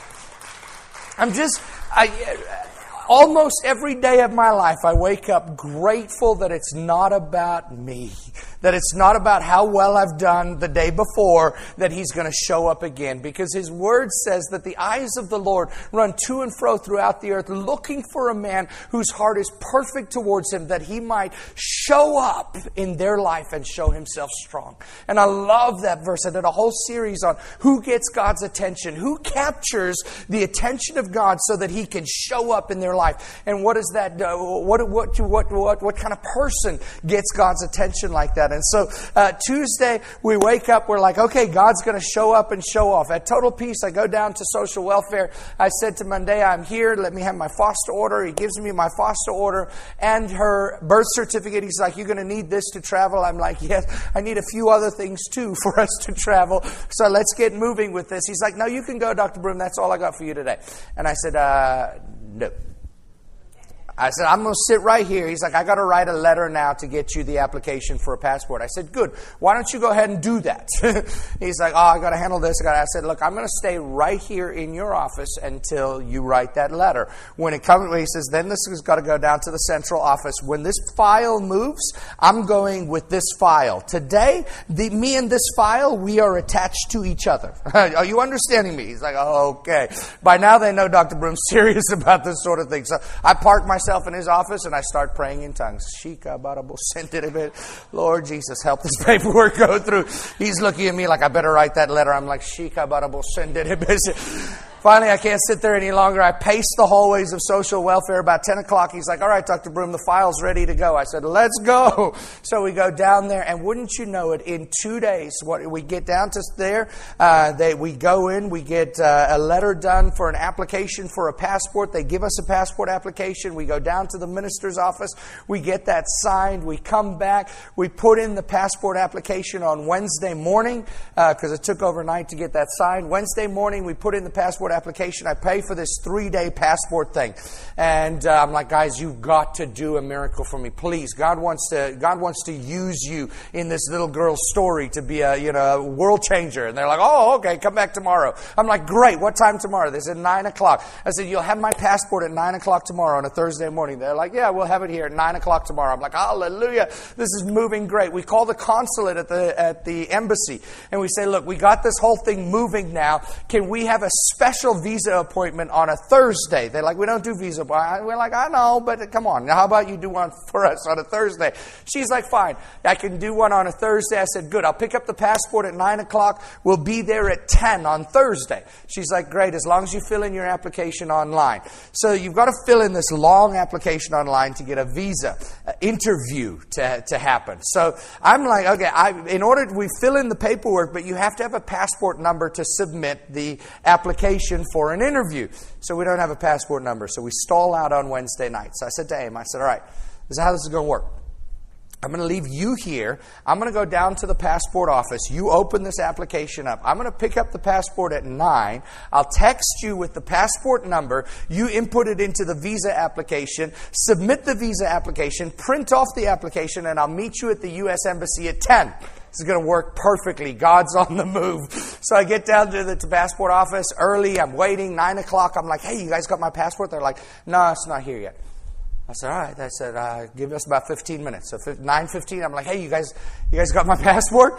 I'm just. I. Almost every day of my life, I wake up grateful that it's not about me. That it's not about how well I've done the day before, that He's going to show up again. Because His Word says that the eyes of the Lord run to and fro throughout the earth, looking for a man whose heart is perfect towards Him, that He might show up in their life and show Himself strong. And I love that verse. I did a whole series on who gets God's attention, who captures the attention of God so that He can show up in their life. And what is that? Uh, what, what, what, what, what kind of person gets God's attention like that? And so uh, Tuesday, we wake up, we're like, okay, God's going to show up and show off. At Total Peace, I go down to social welfare. I said to Monday, I'm here. Let me have my foster order. He gives me my foster order and her birth certificate. He's like, you're going to need this to travel. I'm like, yes, I need a few other things too for us to travel. So let's get moving with this. He's like, no, you can go, Doctor Broom. That's all I got for you today. And I said, uh, no. I said, I'm going to sit right here. He's like, I got to write a letter now to get you the application for a passport. I said, good. Why don't you go ahead and do that? He's like, oh, I got to handle this. I, gotta. I said, look, I'm going to stay right here in your office until you write that letter. When it comes, he says, then this has got to go down to the central office. When this file moves, I'm going with this file. Today, the, me and this file, we are attached to each other. Are you understanding me? He's like, oh, okay. By now they know Doctor Broom's serious about this sort of thing. So I park my myself in his office and I start praying in tongues. Lord Jesus, help this paperwork go through. He's looking at me like I better write that letter. I'm like, finally, I can't sit there any longer. I pace the hallways of social welfare. About ten o'clock, he's like, all right, Doctor Broom, the file's ready to go. I said, let's go. So we go down there, and wouldn't you know it, in two days, what we get down to there, uh, they, we go in, we get uh, a letter done for an application for a passport. They give us a passport application. We go down to the minister's office. We get that signed. We come back. We put in the passport application on Wednesday morning because uh, it took overnight to get that signed. Wednesday morning, we put in the passport application. I pay for this three-day passport thing. And uh, I'm like, guys, you've got to do a miracle for me. Please. God wants to God wants to use you in this little girl's story to be a, you know, a world changer. And they're like, oh, okay, come back tomorrow. I'm like, great. What time tomorrow? They said nine o'clock. I said, you'll have my passport at nine o'clock tomorrow on a Thursday morning. They're like, yeah, we'll have it here at nine o'clock tomorrow. I'm like, hallelujah. This is moving great. We call the consulate at the at the embassy and we say, look, we got this whole thing moving now. Can we have a special visa appointment on a Thursday? They're like, we don't do visa. We're like, I know, but come on. Now, how about you do one for us on a Thursday? She's like, fine. I can do one on a Thursday. I said, good. I'll pick up the passport at nine o'clock. We'll be there at ten on Thursday. She's like, great, as long as you fill in your application online. So you've got to fill in this long application online to get a visa uh, interview to, to happen. So I'm like, okay, I, in order, we fill in the paperwork, but you have to have a passport number to submit the application for an interview. So we don't have a passport number. So we stall out on Wednesday night. So I said to Aim, I said, all right, this is how this is going to work. I'm going to leave you here. I'm going to go down to the passport office. You open this application up. I'm going to pick up the passport at nine. I'll text you with the passport number. You input it into the visa application, submit the visa application, print off the application, and I'll meet you at the U S Embassy at ten. This is going to work perfectly. God's on the move. So I get down to the to passport office early. I'm waiting. nine o'clock. I'm like, hey, you guys got my passport? They're like, no, it's not here yet. I said, all right. I said, uh, give us about fifteen minutes. So nine fifteen, I'm like, hey, you guys, you guys got my passport?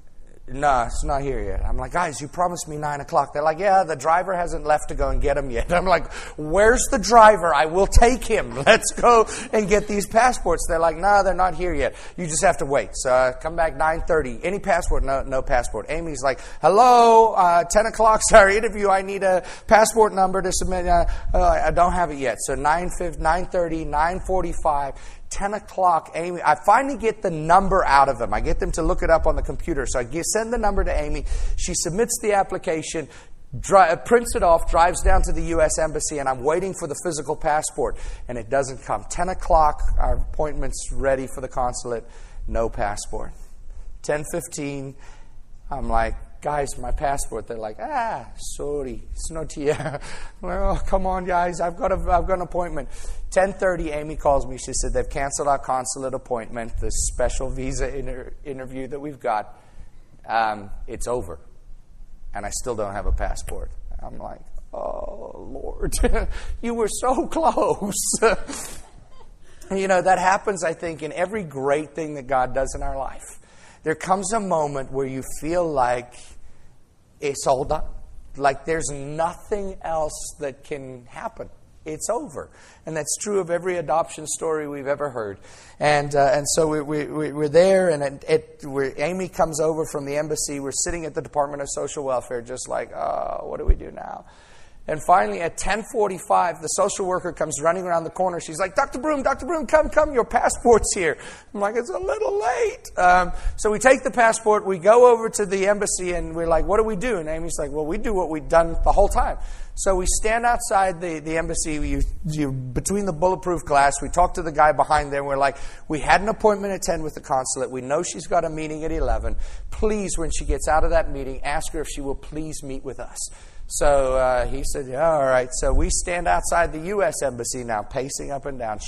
No, it's not here yet. I'm like, guys, you promised me nine o'clock. They're like, yeah, the driver hasn't left to go and get him yet. I'm like, where's the driver? I will take him. Let's go and get these passports. They're like, no, they're not here yet. You just have to wait. So uh, come back nine thirty. Any passport? No, no passport. Amy's like, hello, uh, ten o'clock's our interview. I need a passport number to submit. Uh, uh, I don't have it yet. So nine thirty, nine forty-five. ten o'clock, Amy, I finally get the number out of them. I get them to look it up on the computer. So I give, send the number to Amy. She submits the application. Dri- prints it off, drives down to the U S Embassy, and I'm waiting for the physical passport, and it doesn't come. ten o'clock, our appointment's ready for the consulate, no passport. ten fifteen, I'm like, guys, my passport. They're like, ah, sorry, it's not here. Well, come on, guys, I've got a, I've got an appointment. ten thirty, Amy calls me. She said they've canceled our consulate appointment, the special visa inter- interview that we've got. Um, it's over. And I still don't have a passport. I'm like, oh, Lord, you were so close. You know, that happens, I think, in every great thing that God does in our life. There comes a moment where you feel like it's all done. Like there's nothing else that can happen. It's over. And that's true of every adoption story we've ever heard. And uh, and so we, we, we're there, and it, it, we're, Amy comes over from the embassy. We're sitting at the Department of Social Welfare just like, oh, what do we do now? And finally, at ten forty-five, the social worker comes running around the corner. She's like, Doctor Broom, Doctor Broom, come, come, your passport's here. I'm like, it's a little late. Um, so we take the passport, we go over to the embassy, and we're like, what do we do? And Amy's like, well, we do what we've done the whole time. So we stand outside the, the embassy, you, you, between the bulletproof glass. We talk to the guy behind there, and we're like, we had an appointment at ten with the consulate. We know she's got a meeting at eleven. Please, when she gets out of that meeting, ask her if she will please meet with us. So uh, he said, yeah, all right. So we stand outside the U S Embassy now, pacing up and down.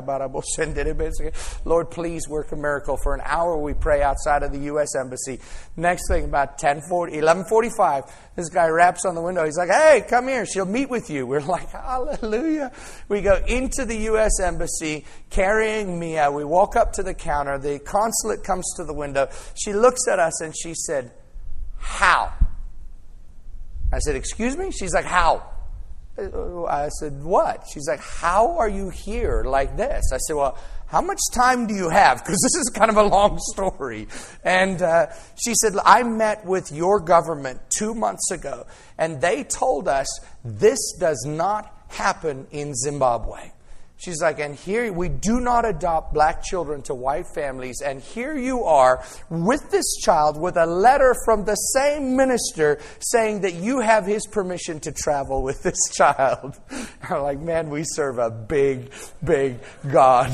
Lord, please work a miracle. For an hour we pray outside of the U S Embassy. Next thing, about ten forty, eleven forty-five, this guy raps on the window. He's like, hey, come here. She'll meet with you. We're like, hallelujah. We go into the U S Embassy carrying Mia. We walk up to the counter. The consulate comes to the window. She looks at us and she said, how? I said, excuse me? She's like, how? I said, what? She's like, how are you here like this? I said, well, how much time do you have? Because this is kind of a long story. And uh, she said, I met with your government two months ago, and they told us this does not happen in Zimbabwe. She's like, and here we do not adopt black children to white families. And here you are with this child with a letter from the same minister saying that you have his permission to travel with this child. I'm like, man, we serve a big, big God.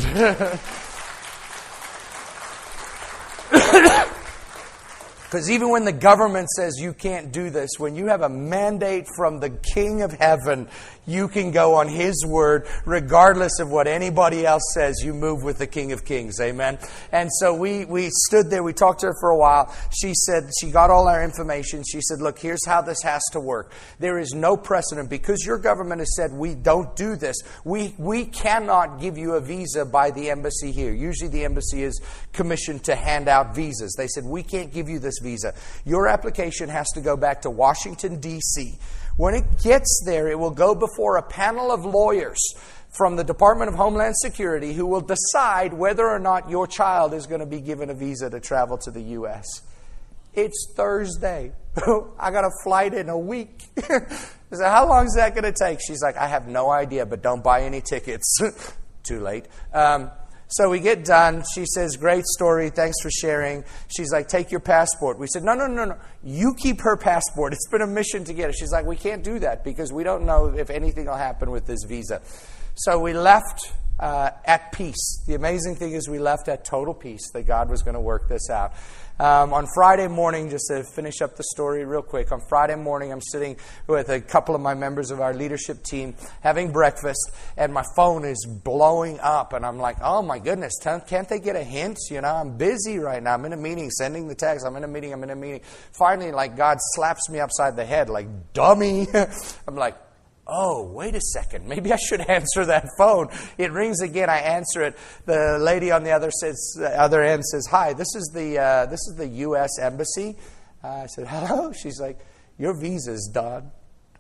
Because even when the government says you can't do this, when you have a mandate from the King of Heaven, you can go on His word regardless of what anybody else says. You move with the King of Kings. Amen? And so we, we stood there. We talked to her for a while. She said, she got all our information. She said, look, here's how this has to work. There is no precedent. Because your government has said we don't do this, we, we cannot give you a visa by the embassy here. Usually the embassy is commissioned to hand out visas. They said, we can't give you this visa. Your application has to go back to Washington, D C When it gets there, it will go before a panel of lawyers from the Department of Homeland Security who will decide whether or not your child is going to be given a visa to travel to the U S It's Thursday. I got a flight in a week. I said, how long is that going to take? She's like, I have no idea, but don't buy any tickets. Too late. Um, So we get done. She says, great story. Thanks for sharing. She's like, take your passport. We said, no, no, no, no. You keep her passport. It's been a mission to get it. She's like, we can't do that because we don't know if anything will happen with this visa. So we left uh, at peace. The amazing thing is we left at total peace that God was going to work this out. Um, on Friday morning, just to finish up the story real quick, on Friday morning I'm sitting with a couple of my members of our leadership team having breakfast, and my phone is blowing up, and I'm like, oh my goodness, can't they get a hint? You know, I'm busy right now. I'm in a meeting, sending the text, I'm in a meeting, I'm in a meeting. Finally, like, God slaps me upside the head, like, dummy. I'm like, oh, wait a second. Maybe I should answer that phone. It rings again. I answer it. The lady on the other says, other end says, "Hi, this is the uh, this is the U S Embassy." Uh, I said, "Hello." She's like, "Your visa's done."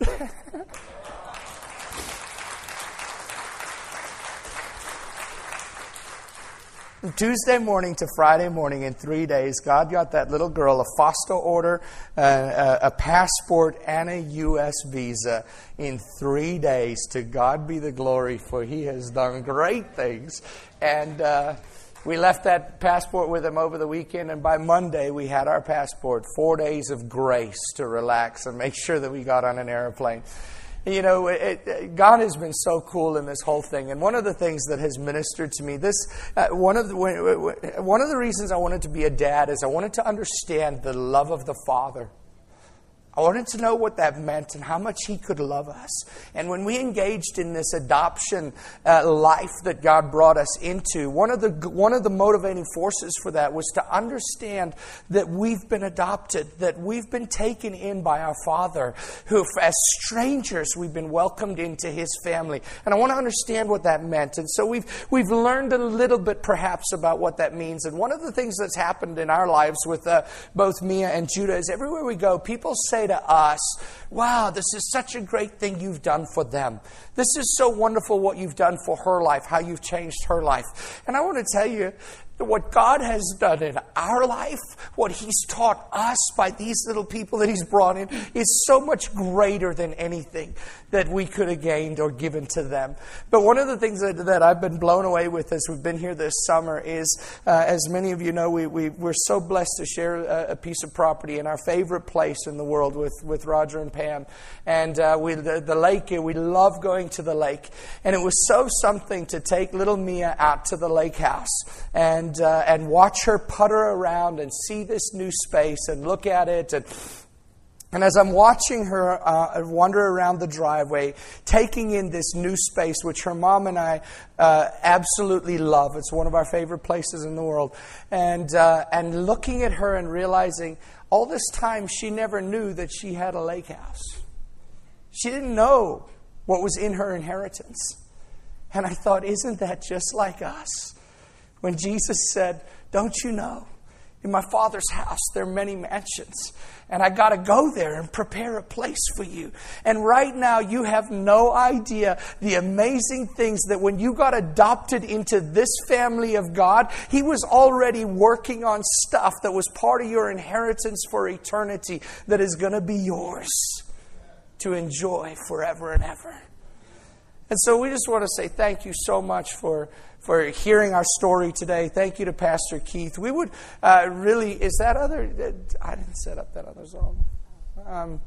Tuesday morning to Friday morning, in three days, God got that little girl a FOSTA order, uh, a passport, and a U S visa in three days. To God be the glory, for He has done great things. And uh, we left that passport with him over the weekend, and by Monday we had our passport. Four days of grace to relax and make sure that we got on an airplane. You know, it, it, God has been so cool in this whole thing. And one of the things that has ministered to me, this uh, one of the one of the reasons I wanted to be a dad is I wanted to understand the love of the Father. I wanted to know what that meant and how much He could love us. And when we engaged in this adoption uh, life that God brought us into, one of the one of the motivating forces for that was to understand that we've been adopted, that we've been taken in by our Father, who as strangers we've been welcomed into His family. And I want to understand what that meant. And so we've we've learned a little bit perhaps about what that means. And one of the things that's happened in our lives with uh, both Mia and Judah is everywhere we go, people say to us, wow, this is such a great thing you've done for them. This is so wonderful what you've done for her life, how you've changed her life. And I want to tell you that what God has done in our life, what He's taught us by these little people that He's brought in, is so much greater than anything that we could have gained or given to them. But one of the things that, that I've been blown away with as we've been here this summer is, uh, as many of you know, we, we, we're so blessed to share a, a piece of property in our favorite place in the world with, with Roger and Pam. And uh, we, the, the lake, we love going to the lake. And it was so something to take little Mia out to the lake house and And, uh, and watch her putter around and see this new space and look at it. And, and as I'm watching her uh, wander around the driveway, taking in this new space, which her mom and I uh, absolutely love. It's one of our favorite places in the world. And, uh, and looking at her and realizing all this time she never knew that she had a lake house. She didn't know what was in her inheritance. And I thought, isn't that just like us? When Jesus said, don't you know, in my Father's house there are many mansions, and I got to go there and prepare a place for you. And right now you have no idea the amazing things that when you got adopted into this family of God, He was already working on stuff that was part of your inheritance for eternity that is going to be yours to enjoy forever and ever. And so we just want to say thank you so much for, for hearing our story today. Thank you to Pastor Keith. We would uh, really, is that other, I didn't set up that other song. Um,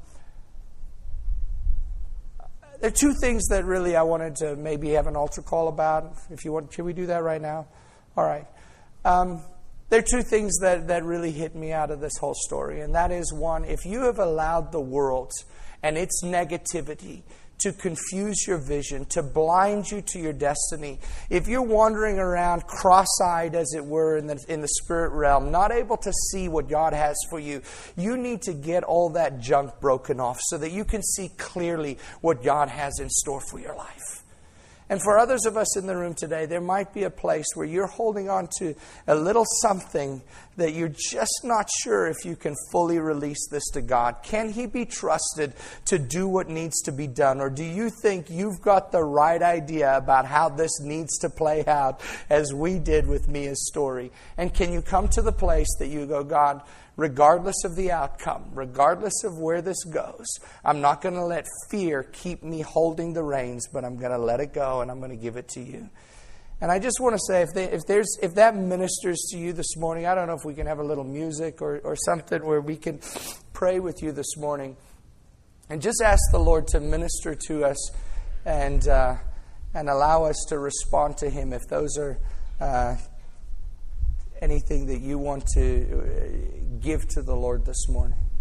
there are two things that really I wanted to maybe have an altar call about. If you want, can we do that right now? All right. Um, there are two things that, that really hit me out of this whole story. And that is, one, if you have allowed the world and its negativity to confuse your vision, to blind you to your destiny. If you're wandering around cross-eyed, as it were, in the, in the spirit realm, not able to see what God has for you, you need to get all that junk broken off so that you can see clearly what God has in store for your life. And for others of us in the room today, there might be a place where you're holding on to a little something that you're just not sure if you can fully release this to God. Can He be trusted to do what needs to be done? Or do you think you've got the right idea about how this needs to play out, as we did with Mia's story? And can you come to the place that you go, God, regardless of the outcome, regardless of where this goes, I'm not going to let fear keep me holding the reins, but I'm going to let it go and I'm going to give it to you. And I just want to say, if, they, if there's if that ministers to you this morning, I don't know if we can have a little music or, or something where we can pray with you this morning. And just ask the Lord to minister to us and, uh, and allow us to respond to Him if those are uh, anything that you want to give to the Lord this morning.